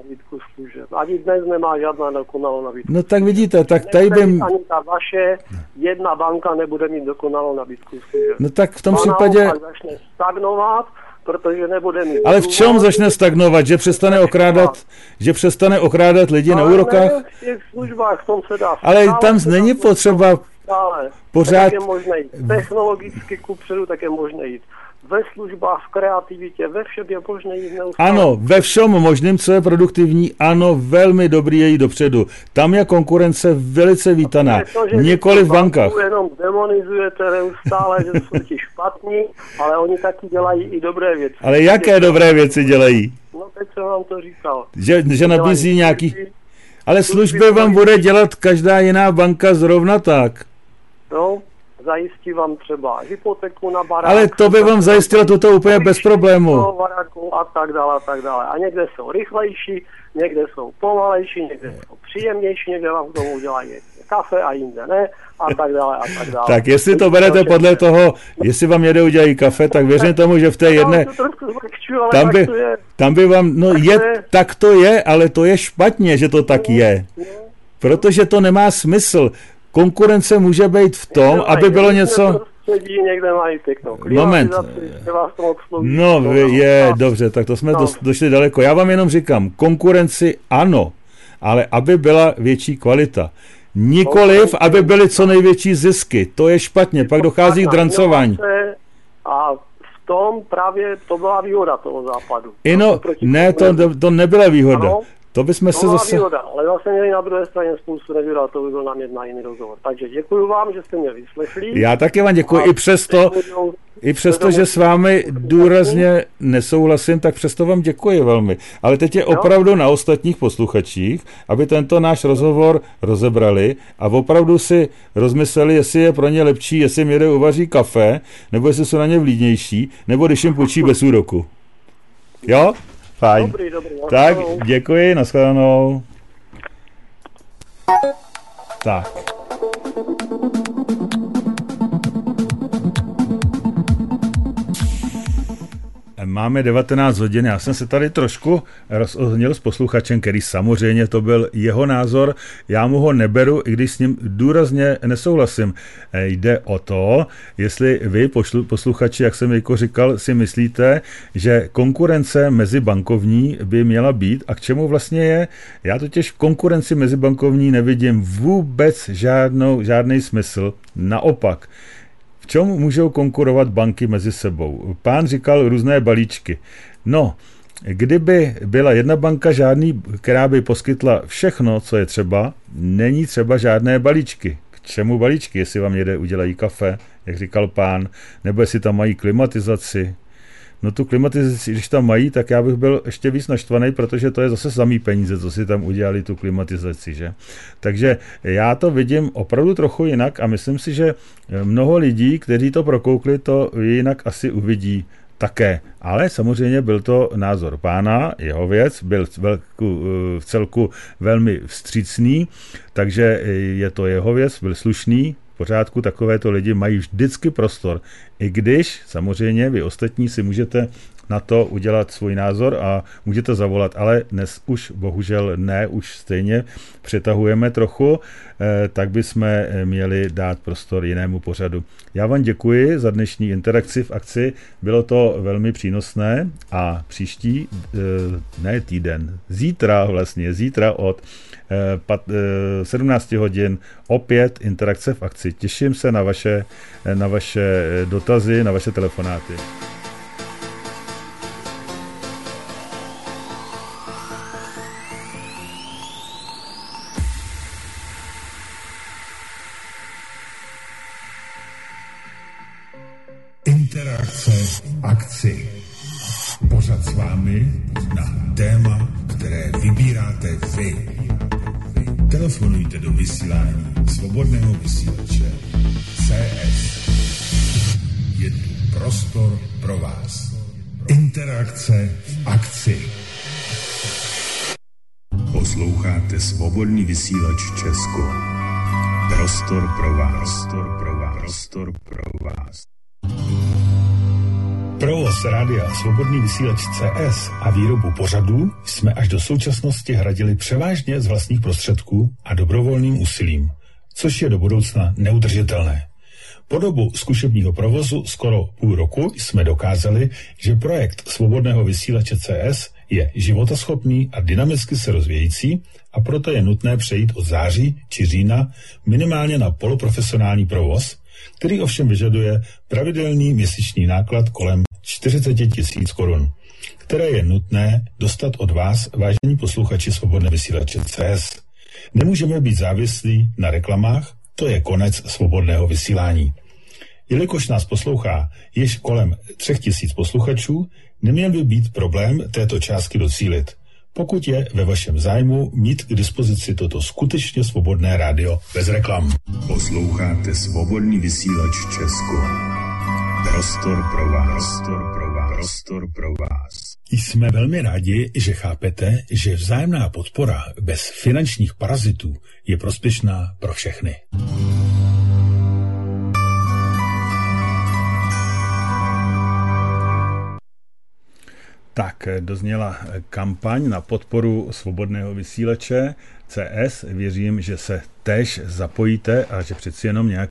Ani dnes nemá žádná dokonalou nabídku. No tak vidíte, tak tady by... Ani ta vaše jedna banka nebude mít dokonalou nabídku služeb. No tak v tom případě... začne stagnovat, protože nebude mít... Ale v čem začne stagnovat? Že přestane okrádat lidi na úrokách? Ale v těch službách, v tom se dá... Ale tam není potřeba pořád... Tak je možné jít technologicky kupředu, tak je možné jít ve službách, v kreativitě, ve všem je možné jít neustále. Ano, ve všem možným, co je produktivní, ano, velmi dobrý je jít dopředu. Tam je konkurence velice vítaná. Nikoli v bankách. Jenom demonizujete neustále, že jsou ti špatní, ale oni taky dělají i dobré věci. Ale jaké dobré věci dělají? No teď jsem vám to říkal. Že nabízí nějaký... Ale služby vám bude dělat každá jiná banka zrovna tak. No, zajistí vám třeba hypotéku na barák. Ale to by vám zajistilo toto úplně bez problému. A tak dále, a tak dále. A někde jsou rychlejší, někde jsou pomalejší, někde jsou příjemnější, někde vám k tomu udělají kafe a jinde ne, a tak dále, a tak dále. Tak jestli to berete podle toho, jestli vám jede udělají kafe, tak věřím tomu, že v té jedné... Tam by vám, no tak to je, ale to je špatně, že to tak je. Protože to nemá smysl. Konkurence může být v tom, aby bylo něco... Někde mají pěknou moment. No, dobře, tak to jsme došli daleko. Já vám jenom říkám, konkurenci ano, ale aby byla větší kvalita. Nikoliv, aby byly co největší zisky. To je špatně, pak dochází k drancování. A v tom právě to byla výhoda toho západu. Ne, to nebyla výhoda. Ano? To bychom se zase... Výhoda, ale zase měli na druhé straně spoustu nevýhoda, to by byl na jiný rozhovor. Takže děkuji vám, že jste mě vyslechli. Já taky vám děkuji, i přesto, že s vámi důrazně nesouhlasím, tak přesto vám děkuji velmi. Ale teď je opravdu na ostatních posluchačích, aby tento náš rozhovor rozebrali a opravdu si rozmysleli, jestli je pro ně lepší, jestli jim jede uvaří kafe, nebo jestli jsou na ně vlídnější, nebo když jim půjčí bez úroku. Jo? Fajn. Dobrý, tak, děkuji, nashledanou. Tak. Máme 19 hodin, já jsem se tady trošku rozohnil s posluchačem, který samozřejmě to byl jeho názor, já mu ho neberu, i když s ním důrazně nesouhlasím. Jde o to, jestli vy, posluchači, jak jsem jako říkal, si myslíte, že konkurence mezibankovní by měla být a k čemu vlastně je? Já totiž v konkurenci mezibankovní nevidím vůbec žádný smysl, naopak. V čem můžou konkurovat banky mezi sebou? Pán říkal různé balíčky. No, kdyby byla jedna banka která by poskytla všechno, co je třeba, není třeba žádné balíčky. K čemu balíčky? Jestli vám někde udělají kafe, jak říkal pán, nebo jestli tam mají klimatizaci. No tu klimatizaci, když tam mají, tak já bych byl ještě víc naštvaný, protože to je zase samý peníze, co si tam udělali tu klimatizaci, že? Takže já to vidím opravdu trochu jinak a myslím si, že mnoho lidí, kteří to prokoukli, to jinak asi uvidí také. Ale samozřejmě byl to názor pána, jeho věc, byl v celku velmi vstřícný, takže je to jeho věc, byl slušný, pořádku, takovéto lidi mají vždycky prostor. I když samozřejmě vy ostatní si můžete na to udělat svůj názor a můžete zavolat, ale dnes už bohužel ne, už stejně přetahujeme trochu, tak bychom měli dát prostor jinému pořadu. Já vám děkuji za dnešní interakci v akci, bylo to velmi přínosné a příští, ne týden, zítra od 17 hodin opět interakce v akci. Těším se na vaše dotazy, na vaše telefonáty. Interakce v akci. Pořad s vámi na téma, které vybíráte vy. Telefonujte do vysílání Svobodného vysílače CS. Je tu prostor pro vás. Interakce v akci. Posloucháte Svobodný vysílač Česko. Prostor pro vás. Prostor pro vás. Provoz rádia Svobodný vysílač CS a výrobu pořadů jsme až do současnosti hradili převážně z vlastních prostředků a dobrovolným úsilím, což je do budoucna neudržitelné. Po dobu zkušebního provozu skoro půl roku jsme dokázali, že projekt Svobodného vysílače CS je životaschopný a dynamicky se rozvíjející a proto je nutné přejít od září či října minimálně na poloprofesionální provoz, který ovšem vyžaduje pravidelný měsíční náklad kolem 40 000 korun, které je nutné dostat od vás, vážení posluchači Svobodné vysílače CS. Nemůžeme být závislí na reklamách, to je konec svobodného vysílání. Jelikož nás poslouchá již kolem 3 000 posluchačů, neměl by být problém této částky docílit, pokud je ve vašem zájmu mít k dispozici toto skutečně svobodné rádio bez reklam. Posloucháte Svobodný vysílač Česko. Prostor pro vás. Prostor pro vás. Jsme velmi rádi, že chápete, že vzájemná podpora bez finančních parazitů je prospěšná pro všechny. Tak, dozněla kampaň na podporu Svobodného vysílače CS. Věřím, že se též zapojíte a že přeci jenom nějak